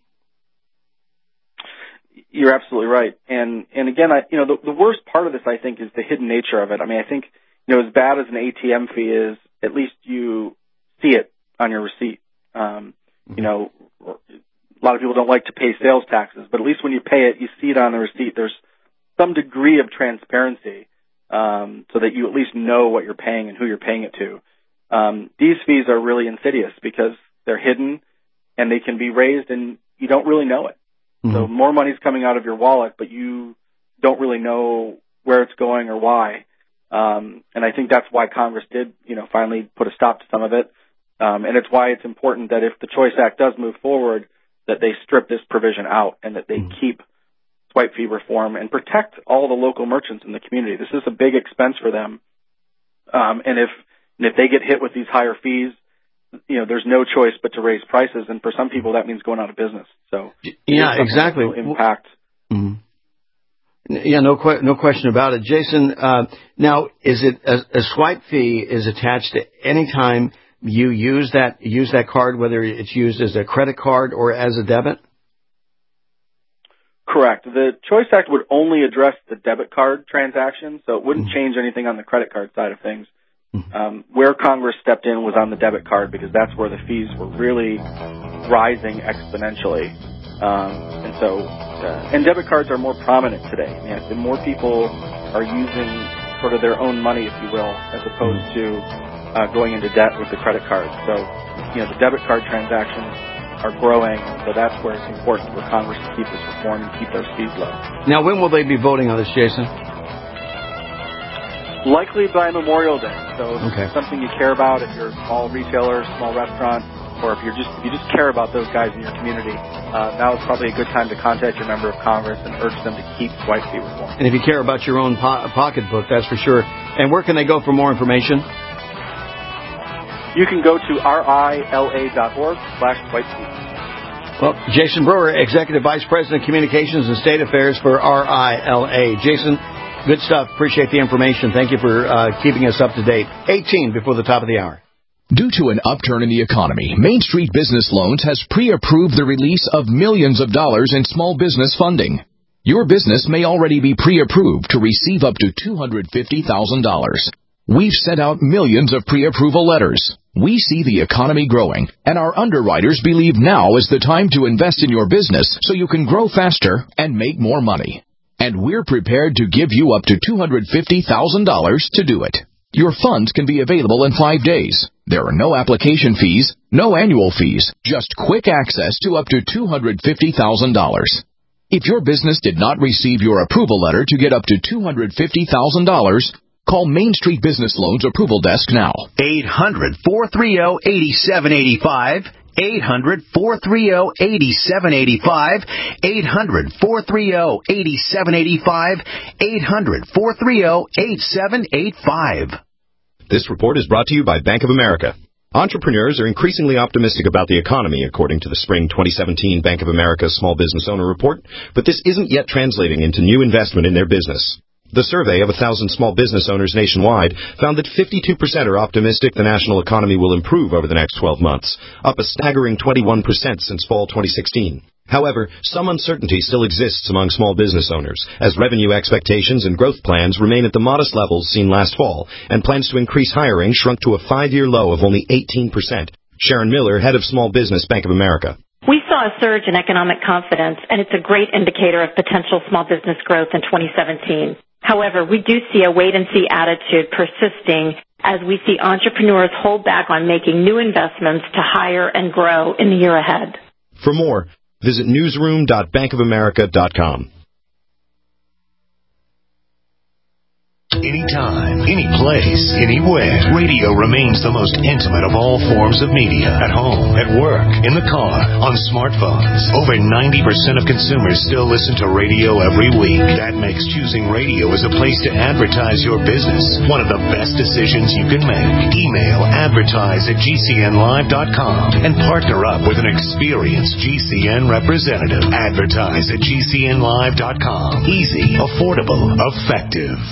[SPEAKER 20] You're absolutely right. And, and again, I, you know, the, the worst part of this, I think, is the hidden nature of it. I mean, I think, you know, as bad as an A T M fee is, at least you see it on your receipt. Um, you know, a lot of people don't like to pay sales taxes, but at least when you pay it, you see it on the receipt. There's some degree of transparency, um, so that you at least know what you're paying and who you're paying it to. Um, these fees are really insidious because they're hidden and they can be raised and you don't really know it. Mm-hmm. So more money's coming out of your wallet, but you don't really know where it's going or why. Um, and I think that's why Congress did, you know, finally put a stop to some of it. Um, and it's why it's important that if the Choice Act does move forward, that they strip this provision out and that they mm-hmm. keep swipe fee reform and protect all the local merchants in the community. This is a big expense for them. Um, and if, and if they get hit with these higher fees, you know, there's no choice but to raise prices. And for some people, that means going out of business. So
[SPEAKER 5] yeah, exactly.
[SPEAKER 20] Impact.
[SPEAKER 5] Mm-hmm. Yeah, no, que- no question about it. Jason, uh, now, is it a, a swipe fee is attached to any time you use that, use that card, whether it's used as a credit card or as a debit?
[SPEAKER 20] Correct. The Choice Act would only address the debit card transaction, so it wouldn't mm-hmm. change anything on the credit card side of things. Mm-hmm. Um, where Congress stepped in was on the debit card because that's where the fees were really rising exponentially. Um, and so, uh, and debit cards are more prominent today. I mean, more people are using sort of their own money, if you will, as opposed to uh, going into debt with the credit card. So, you know, the debit card transactions are growing, so that's where it's important for Congress to keep this reform and keep those fees low.
[SPEAKER 5] Now, when will they be voting on this, Jason?
[SPEAKER 20] Likely by Memorial Day. So if
[SPEAKER 5] okay.
[SPEAKER 20] it's something you care about, if you're a small retailer, small restaurant, or if you're just if you just care about those guys in your community, uh, now is probably a good time to contact your member of Congress and urge them to keep swipe fee reform.
[SPEAKER 5] And if you care about your own po- pocketbook, that's for sure. And where can they go for more information?
[SPEAKER 20] You can go to R I L A dot org slash swipe fee.
[SPEAKER 5] Well, Jason Brewer, Executive Vice President, Communications and State Affairs for R I L A. Jason, good stuff. Appreciate the information. Thank you for uh, keeping us up to date. eighteen before the top of the hour.
[SPEAKER 21] Due to an upturn in the economy, Main Street Business Loans has pre-approved the release of millions of dollars in small business funding. Your business may already be pre-approved to receive up to two hundred fifty thousand dollars. We've sent out millions of pre-approval letters. We see the economy growing, and our underwriters believe now is the time to invest in your business so you can grow faster and make more money. And we're prepared to give you up to two hundred fifty thousand dollars to do it. Your funds can be available in five days. There are no application fees, no annual fees, just quick access to up to two hundred fifty thousand dollars. If your business did not receive your approval letter to get up to two hundred fifty thousand dollars, call Main Street Business Loans Approval Desk now.
[SPEAKER 22] eight hundred, four three zero, eight seven eight five. eight hundred, four three zero, eight seven eight five. eight hundred, four three zero, eight seven eight five. eight hundred, four three zero, eight seven eight five.
[SPEAKER 23] This report is brought to you by Bank of America. Entrepreneurs are increasingly optimistic about the economy, according to the spring twenty seventeen Bank of America Small Business Owner Report, but this isn't yet translating into new investment in their business. The survey of one thousand small business owners nationwide found that fifty-two percent are optimistic the national economy will improve over the next twelve months, up a staggering twenty-one percent since fall twenty sixteen. However, some uncertainty still exists among small business owners, as revenue expectations and growth plans remain at the modest levels seen last fall, and plans to increase hiring shrunk to a five-year low of only eighteen percent. Sharon Miller, head of Small Business, Bank of America.
[SPEAKER 24] We saw a surge in economic confidence, and it's a great indicator of potential small business growth in twenty seventeen. However, we do see a wait-and-see attitude persisting as we see entrepreneurs hold back on making new investments to hire and grow in the year ahead.
[SPEAKER 23] For more, visit newsroom dot bank of america dot com.
[SPEAKER 2] Anytime, any place, anywhere. Radio remains the most intimate of all forms of media. At home, at work, in the car, on smartphones. Over ninety percent of consumers still listen to radio every week. That makes choosing radio as a place to advertise your business one of the best decisions you can make. Email advertise at G C N live dot com and partner up with an experienced G C N representative. Advertise at G C N live dot com. Easy, affordable, effective.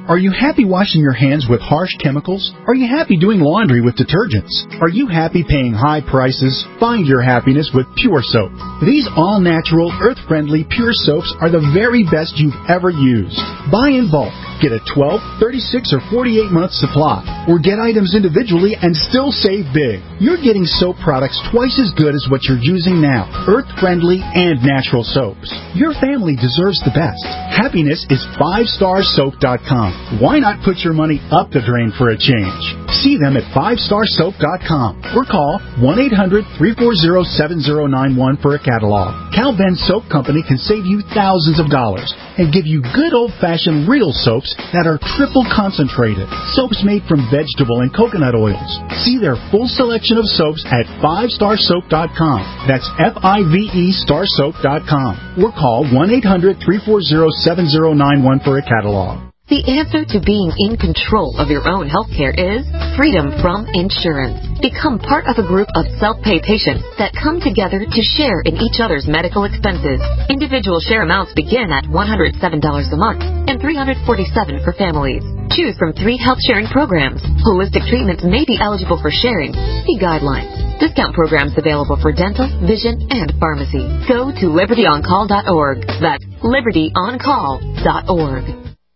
[SPEAKER 1] Are you happy washing your hands with harsh chemicals? Are you happy doing laundry with detergents? Are you happy paying high prices? Find your happiness with Pure Soap. These all-natural, earth-friendly Pure Soaps are the very best you've ever used. Buy in bulk. Get a twelve, thirty-six, or forty-eight month supply. Or get items individually and still save big. You're getting soap products twice as good as what you're using now. Earth-friendly and natural soaps. Your family deserves the best. Happiness is five star soap dot com. Why not put your money up the drain for a change? See them at five star soap dot com or call one eight hundred, three four zero, seven zero nine one for a catalog. Cal Ben Soap Company can save you thousands of dollars and give you good old-fashioned real soaps that are triple concentrated. Soaps made from vegetable and coconut oils. See their full selection of soaps at five star soap dot com. That's F I V E star soap dot com. Or call one eight hundred, three four zero, seven zero nine one for a catalog.
[SPEAKER 3] The answer to being in control of your own health care is freedom from insurance. Become part of a group of self-pay patients that come together to share in each other's medical expenses. Individual share amounts begin at one hundred seven dollars a month and three hundred forty-seven dollars for families. Choose from three health sharing programs. Holistic treatments may be eligible for sharing. See guidelines. Discount programs available for dental, vision, and pharmacy. Go to liberty on call dot org. That's liberty on call dot org.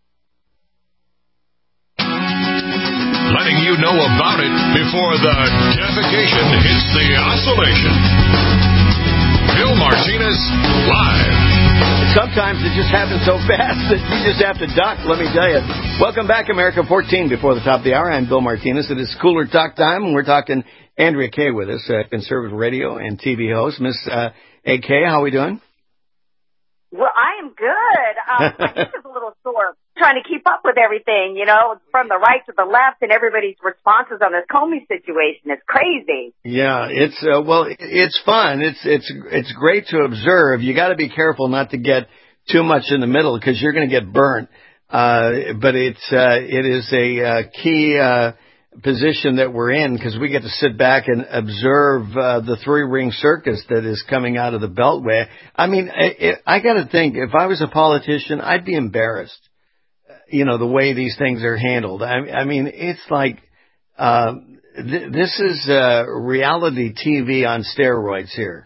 [SPEAKER 2] Letting you know about it before the defecation hits the oscillation. Bill Martinez, live.
[SPEAKER 5] Sometimes it just happens so fast that you just have to duck, let me tell you. Welcome back, America fourteen, before the top of the hour. I'm Bill Martinez. It is Cooler Talk time, and we're talking Andrea Kaye with us, uh, conservative radio and T V host. Miss uh, A K, how are we doing?
[SPEAKER 4] Well, I am good. Um, my head is a little sore trying to keep up with everything, you know, from the right to the left and everybody's responses on this Comey situation. It's crazy.
[SPEAKER 5] Yeah, it's, uh, well, it's fun. It's, it's, it's great to observe. You got to be careful not to get too much in the middle because you're going to get burnt. Uh, but it's, uh, it is a uh, key, uh, position that we're in because we get to sit back and observe uh, the three-ring circus that is coming out of the Beltway. I mean, I, I got to think, if I was a politician, I'd be embarrassed, you know, the way these things are handled. I, I mean, it's like uh, th- this is uh, reality T V on steroids here.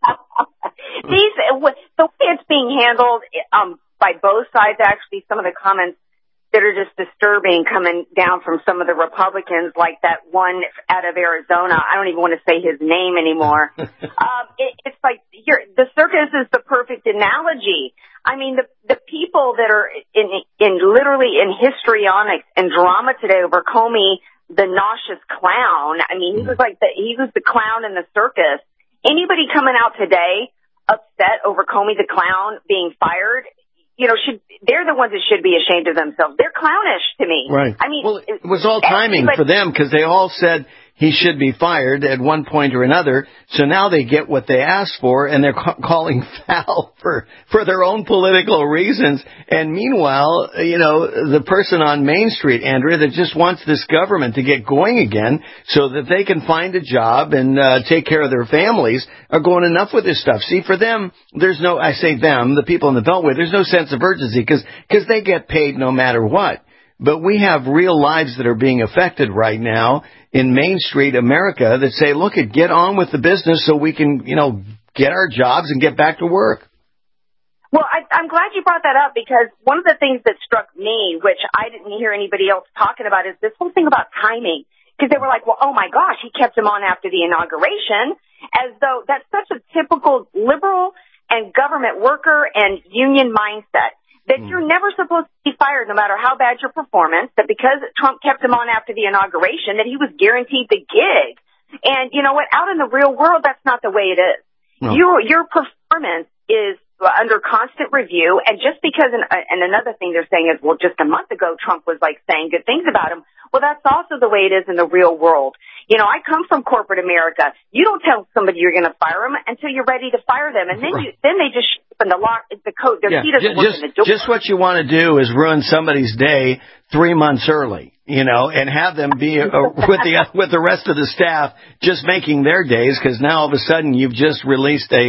[SPEAKER 4] These, the way it's being handled um, by both sides, actually, some of the comments that are just disturbing coming down from some of the Republicans, like that one out of Arizona. I don't even want to say his name anymore. um, it, it's like here, the circus is the perfect analogy. I mean, the the people that are in in literally in histrionics and drama today over Comey, the nauseous clown. I mean, he was like the he was the clown in the circus. Anybody coming out today upset over Comey the clown being fired? You know, should they're the ones that should be ashamed of themselves. They're clownish to me.
[SPEAKER 5] Right.
[SPEAKER 4] I mean,
[SPEAKER 5] well, it was all timing for them because they all said he should be fired at one point or another. So now they get what they asked for, and they're ca- calling foul for for their own political reasons. And meanwhile, you know, the person on Main Street, Andrea, that just wants this government to get going again so that they can find a job and uh, take care of their families, are going enough with this stuff. See, for them, there's no, I say them, the people in the Beltway, there's no sense of urgency because because they get paid no matter what. But we have real lives that are being affected right now in Main Street America that say, look, it get on with the business so we can, you know, get our jobs and get back to work.
[SPEAKER 4] Well, I, I'm glad you brought that up because one of the things that struck me, which I didn't hear anybody else talking about, is this whole thing about timing. Because they were like, well, oh, my gosh, he kept him on after the inauguration, as though that's such a typical liberal and government worker and union mindset. That you're never supposed to be fired no matter how bad your performance, that because Trump kept him on after the inauguration, that he was guaranteed the gig. And you know what? Out in the real world, that's not the way it is. No. Your, your performance is under constant review. And just because, an, and another thing they're saying is, well, just a month ago, Trump was like saying good things about him. Well, that's also the way it is in the real world. You know, I come from corporate America. You don't tell somebody you're going to fire them until you're ready to fire them. And then you, then they just open the lock, the code, their
[SPEAKER 5] yeah,
[SPEAKER 4] key doesn't
[SPEAKER 5] just,
[SPEAKER 4] work in the door.
[SPEAKER 5] Just what you want to do is ruin somebody's day three months early, you know, and have them be uh, with the with the rest of the staff just making their days because now all of a sudden you've just released a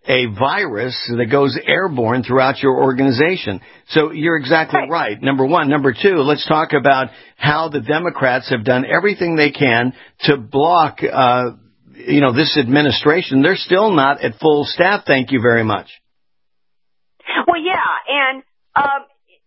[SPEAKER 5] a virus that goes airborne throughout your organization. So you're exactly right. right. Number one. Number two, let's talk about how the Democrats have done everything they can to block, uh, you know, this administration. They're still not at full staff. Thank you very much.
[SPEAKER 4] Well, yeah. And, um,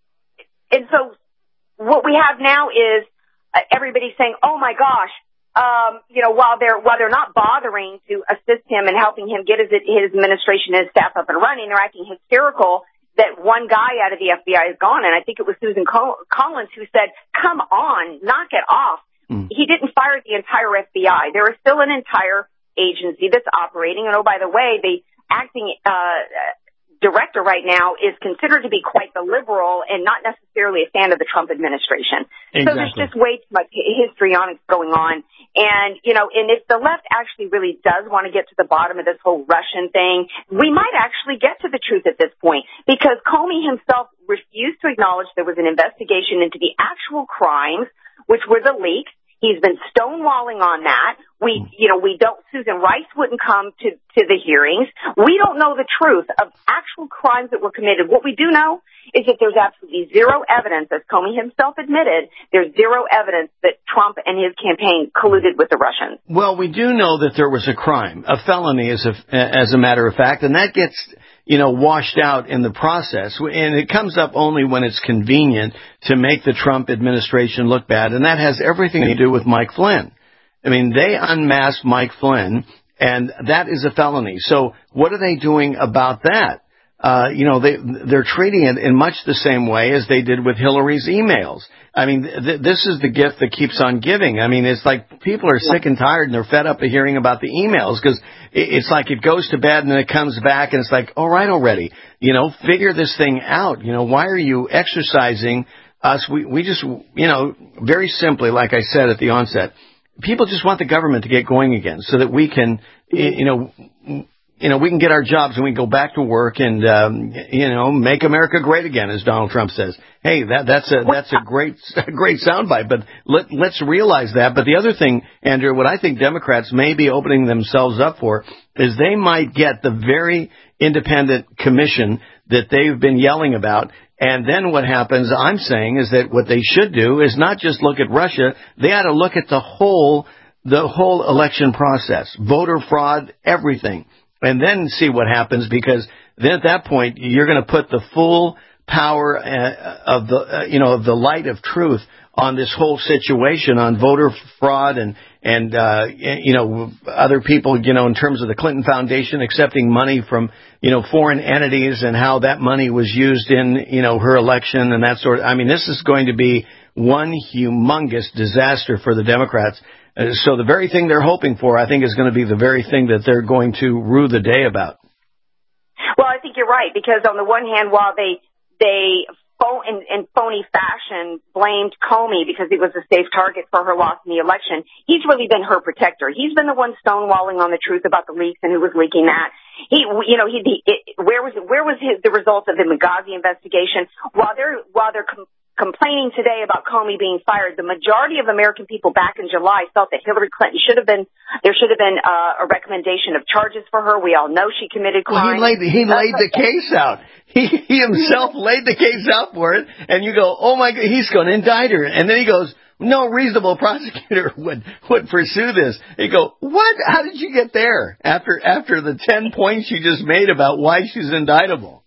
[SPEAKER 4] and so what we have now is uh, everybody saying, oh my gosh, Um, you know, while they're while they're not bothering to assist him and helping him get his his administration and his staff up and running, they're acting hysterical that one guy out of the F B I is gone. And I think it was Susan Collins who said, "Come on, knock it off." Mm. He didn't fire the entire F B I. There is still an entire agency that's operating. And oh, by the way, the acting uh director right now is considered to be quite the liberal and not necessarily a fan of the Trump administration. Exactly. So there's just way too much histrionics going on. And, you know, and if the left actually really does want to get to the bottom of this whole Russian thing, we might actually get to the truth at this point, because Comey himself refused to acknowledge there was an investigation into the actual crimes, which were the leaks. He's been stonewalling on that. We, you know, we don't, Susan Rice wouldn't come to, to the hearings. We don't know the truth of actual crimes that were committed. What we do know is that there's absolutely zero evidence, as Comey himself admitted, there's zero evidence that Trump and his campaign colluded with the Russians.
[SPEAKER 5] Well, we do know that there was a crime, a felony as a, as a matter of fact, and that gets, you know, washed out in the process. And it comes up only when it's convenient to make the Trump administration look bad. And that has everything to do with Mike Flynn. I mean, they unmasked Mike Flynn, and that is a felony. So what are they doing about that? Uh, you know, they, they're treating it in much the same way as they did with Hillary's emails. I mean, th- this is the gift that keeps on giving. I mean, it's like people are sick and tired and they're fed up of hearing about the emails, because it's like it goes to bed and then it comes back and it's like, all right already, you know, figure this thing out. You know, why are you exercising us? We, we just, you know, very simply, like I said at the onset, people just want the government to get going again so that we can, you know, you know, we can get our jobs and we can go back to work and, um, you know, make America great again, as Donald Trump says. Hey, that, that's a, that's a great, great soundbite, but let, let's realize that. But the other thing, Andrew, what I think Democrats may be opening themselves up for is they might get the very independent commission that they've been yelling about. And then what happens, I'm saying, is that what they should do is not just look at Russia. They ought to look at the whole, the whole election process, voter fraud, everything. And then see what happens, because then at that point you're going to put the full power uh, of the uh, you know of the light of truth on this whole situation, on voter fraud and and uh, you know other people, you know, in terms of the Clinton Foundation accepting money from, you know, foreign entities and how that money was used in, you know, her election and that sort of. I mean, this is going to be one humongous disaster for the Democrats. Uh, so the very thing they're hoping for, I think, is going to be the very thing that they're going to rue the day about.
[SPEAKER 4] Well, I think you're right, because on the one hand, while they they phone, in, in phony fashion blamed Comey because he was a safe target for her loss in the election, he's really been her protector. He's been the one stonewalling on the truth about the leaks and who was leaking that. He, you know, he, he it, where was where was his, the result of the Benghazi investigation? While they're while they're com- complaining today about Comey being fired, the majority of American people back in July felt that Hillary Clinton should have been, there should have been uh, a recommendation of charges for her. We all know she committed crimes.
[SPEAKER 5] Well, he laid, he laid the case out. He, he himself laid the case out for it. And you go, oh my God, he's going to indict her. And then he goes, no reasonable prosecutor would, would pursue this. You go, what? How did you get there after, after the ten points you just made about why she's indictable?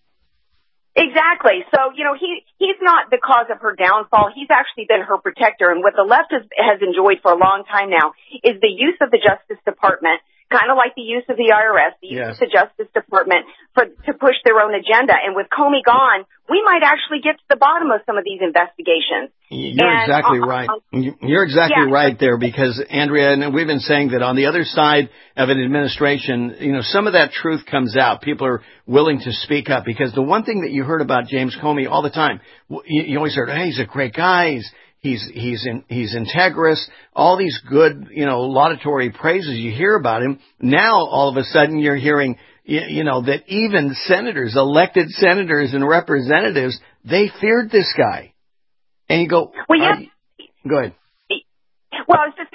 [SPEAKER 4] Exactly. So, you know, he he's not the cause of her downfall. He's actually been her protector. And what the left has, has enjoyed for a long time now is the use of the Justice Department, kind of like the use of the I R S, the use yes. of the Justice Department for to push their own agenda. And with Comey gone, we might actually get to the bottom of some of these investigations.
[SPEAKER 5] You're
[SPEAKER 4] and,
[SPEAKER 5] exactly
[SPEAKER 4] uh,
[SPEAKER 5] right. You're exactly
[SPEAKER 4] yeah.
[SPEAKER 5] right there, because, Andrea, and we've been saying that on the other side of an administration, you know, some of that truth comes out. People are willing to speak up, because the one thing that you heard about James Comey all the time, you, you always heard, hey, he's a great guy. He's He's he's in, he's integrous. All these good, you know, laudatory praises you hear about him. Now, all of a sudden, you're hearing, you, you know, that even senators, elected senators and representatives, they feared this guy. And you go,
[SPEAKER 4] well, yeah.
[SPEAKER 5] go ahead.
[SPEAKER 4] Well, I was just going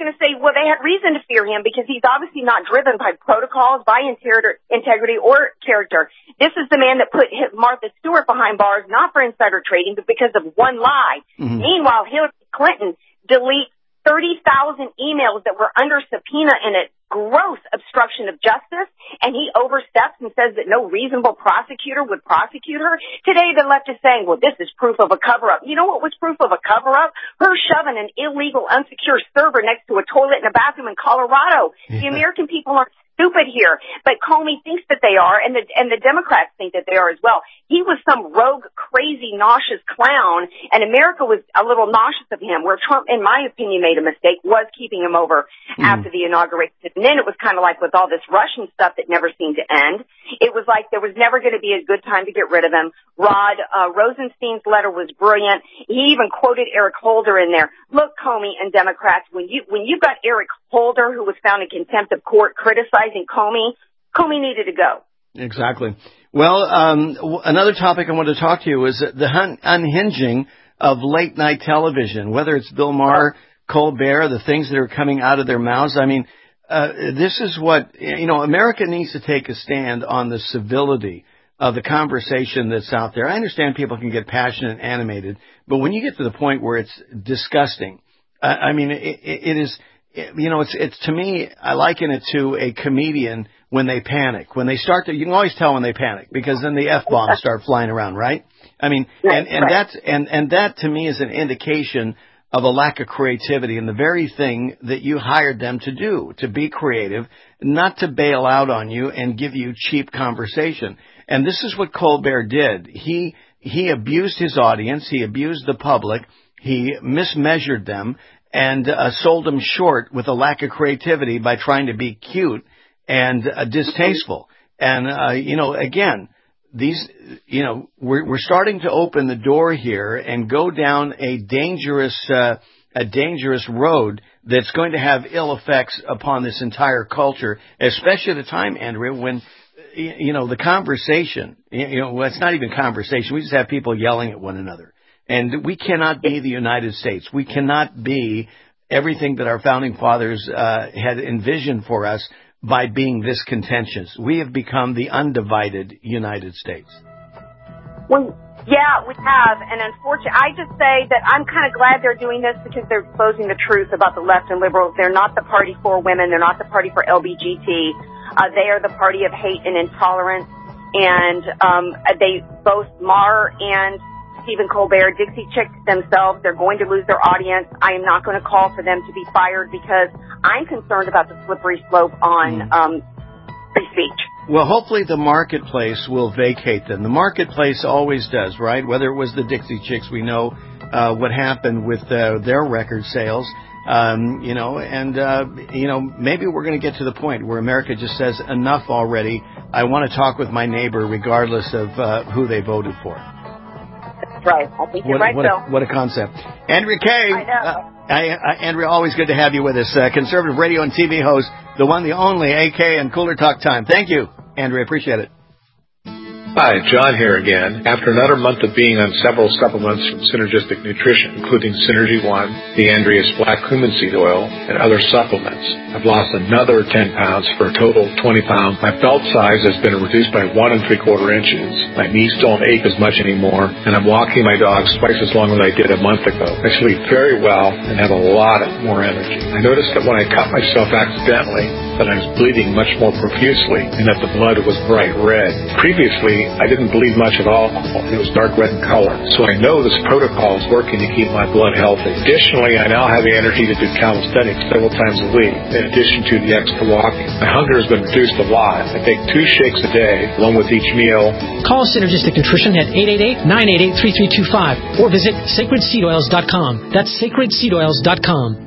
[SPEAKER 4] going to say, well, they had reason to fear him because he's obviously not driven by protocols, by integrity, or character. This is the man that put Martha Stewart behind bars, not for insider trading, but because of one lie. Mm-hmm. Meanwhile, Hillary Clinton deletes thirty thousand emails that were under subpoena in a gross obstruction of justice, and he oversteps and says that no reasonable prosecutor would prosecute her. Today, the left is saying, well, this is proof of a cover-up. You know what was proof of a cover-up? Her shoving an illegal, unsecure server next to a toilet in a bathroom in Colorado. Yeah. The American people are stupid here, but Comey thinks that they are, and the and the Democrats think that they are as well. He was some rogue, crazy, nauseous clown, and America was a little nauseous of him, where Trump, in my opinion, made a mistake, was keeping him over mm. after the inauguration. And then it was kind of like with all this Russian stuff that never seemed to end. It was like there was never going to be a good time to get rid of him. Rod uh, Rosenstein's letter was brilliant. He even quoted Eric Holder in there. Look, Comey and Democrats, when you when you got Eric Holder, who was found in contempt of court, criticizing Comey, Comey needed to go.
[SPEAKER 5] Exactly. Well, um, w- another topic I want to talk to you is the hun- unhinging of late night television, whether it's Bill Maher, Colbert, the things that are coming out of their mouths. I mean, uh, this is what, you know, America needs to take a stand on the civility of the conversation that's out there. I understand people can get passionate and animated, but when you get to the point where it's disgusting, uh, I mean, it, it is, you know, it's, it's to me, I liken it to a comedian when they panic. When they start to, you can always tell when they panic because then the F-bombs start flying around, right? I mean, and, and that's, and, and that to me is an indication of a lack of creativity in the very thing that you hired them to do, to be creative, not to bail out on you and give you cheap conversation. And this is what Colbert did. He, he abused his audience. He abused the public. He mismeasured them and uh, sold them short with a lack of creativity by trying to be cute and uh, distasteful. And, uh, you know, again, these, you know, we're, we're starting to open the door here and go down a dangerous, uh, a dangerous road that's going to have ill effects upon this entire culture, especially at a time, Andrea, when, you know, the conversation, you know, well, it's not even conversation. We just have people yelling at one another. And we cannot be the United States. We cannot be everything that our founding fathers uh, had envisioned for us by being this contentious. We have become the undivided United States.
[SPEAKER 4] Well, yeah, we have. And unfortunately, I just say that I'm kind of glad they're doing this because they're exposing the truth about the left and liberals. They're not the party for women. They're not the party for L B G T. Uh, they are the party of hate and intolerance. And um, they both Maher and Stephen Colbert, Dixie Chicks themselves, they're going to lose their audience. I am not going to call for them to be fired because I'm concerned about the slippery slope on mm. um, free speech.
[SPEAKER 5] Well, hopefully the marketplace will vacate them. The marketplace always does, right? Whether it was the Dixie Chicks, we know uh, what happened with uh, their record sales. Um, you know, and, uh, you know, maybe we're going to get to the point where America just says enough already. I want to talk with my neighbor regardless of uh, who they voted for.
[SPEAKER 4] Right. I think you're
[SPEAKER 5] what,
[SPEAKER 4] right,
[SPEAKER 5] what
[SPEAKER 4] Bill.
[SPEAKER 5] A, what a concept. Andrea Kaye.
[SPEAKER 4] I know.
[SPEAKER 5] Uh, I, I, Andrea, always good to have you with us. Uh, conservative radio and T V host, the one, the only, A K and Cooler Talk Time. Thank you, Andrea. Appreciate it.
[SPEAKER 6] Hi, John here again. After another month of being on several supplements from Synergistic Nutrition, including Synergy One, the Andreas Black Cumin Seed Oil, and other supplements, I've lost another ten pounds for a total of twenty pounds. My belt size has been reduced by one and three quarter inches. My knees don't ache as much anymore, and I'm walking my dogs twice as long as I did a month ago. I sleep very well and have a lot of more energy. I noticed that when I cut myself accidentally, that I was bleeding much more profusely and that the blood was bright red. Previously, I didn't bleed much at all. It was dark red in color. So I know this protocol is working to keep my blood healthy. Additionally, I now have the energy to do calisthenics several times a week, in addition to the extra walking. My hunger has been reduced a lot. I take two shakes a day, along with each meal.
[SPEAKER 7] Call Synergistic Nutrition at eight eight eight, nine eight eight, three three two five or visit sacred seed oils dot com. That's sacred seed oils dot com.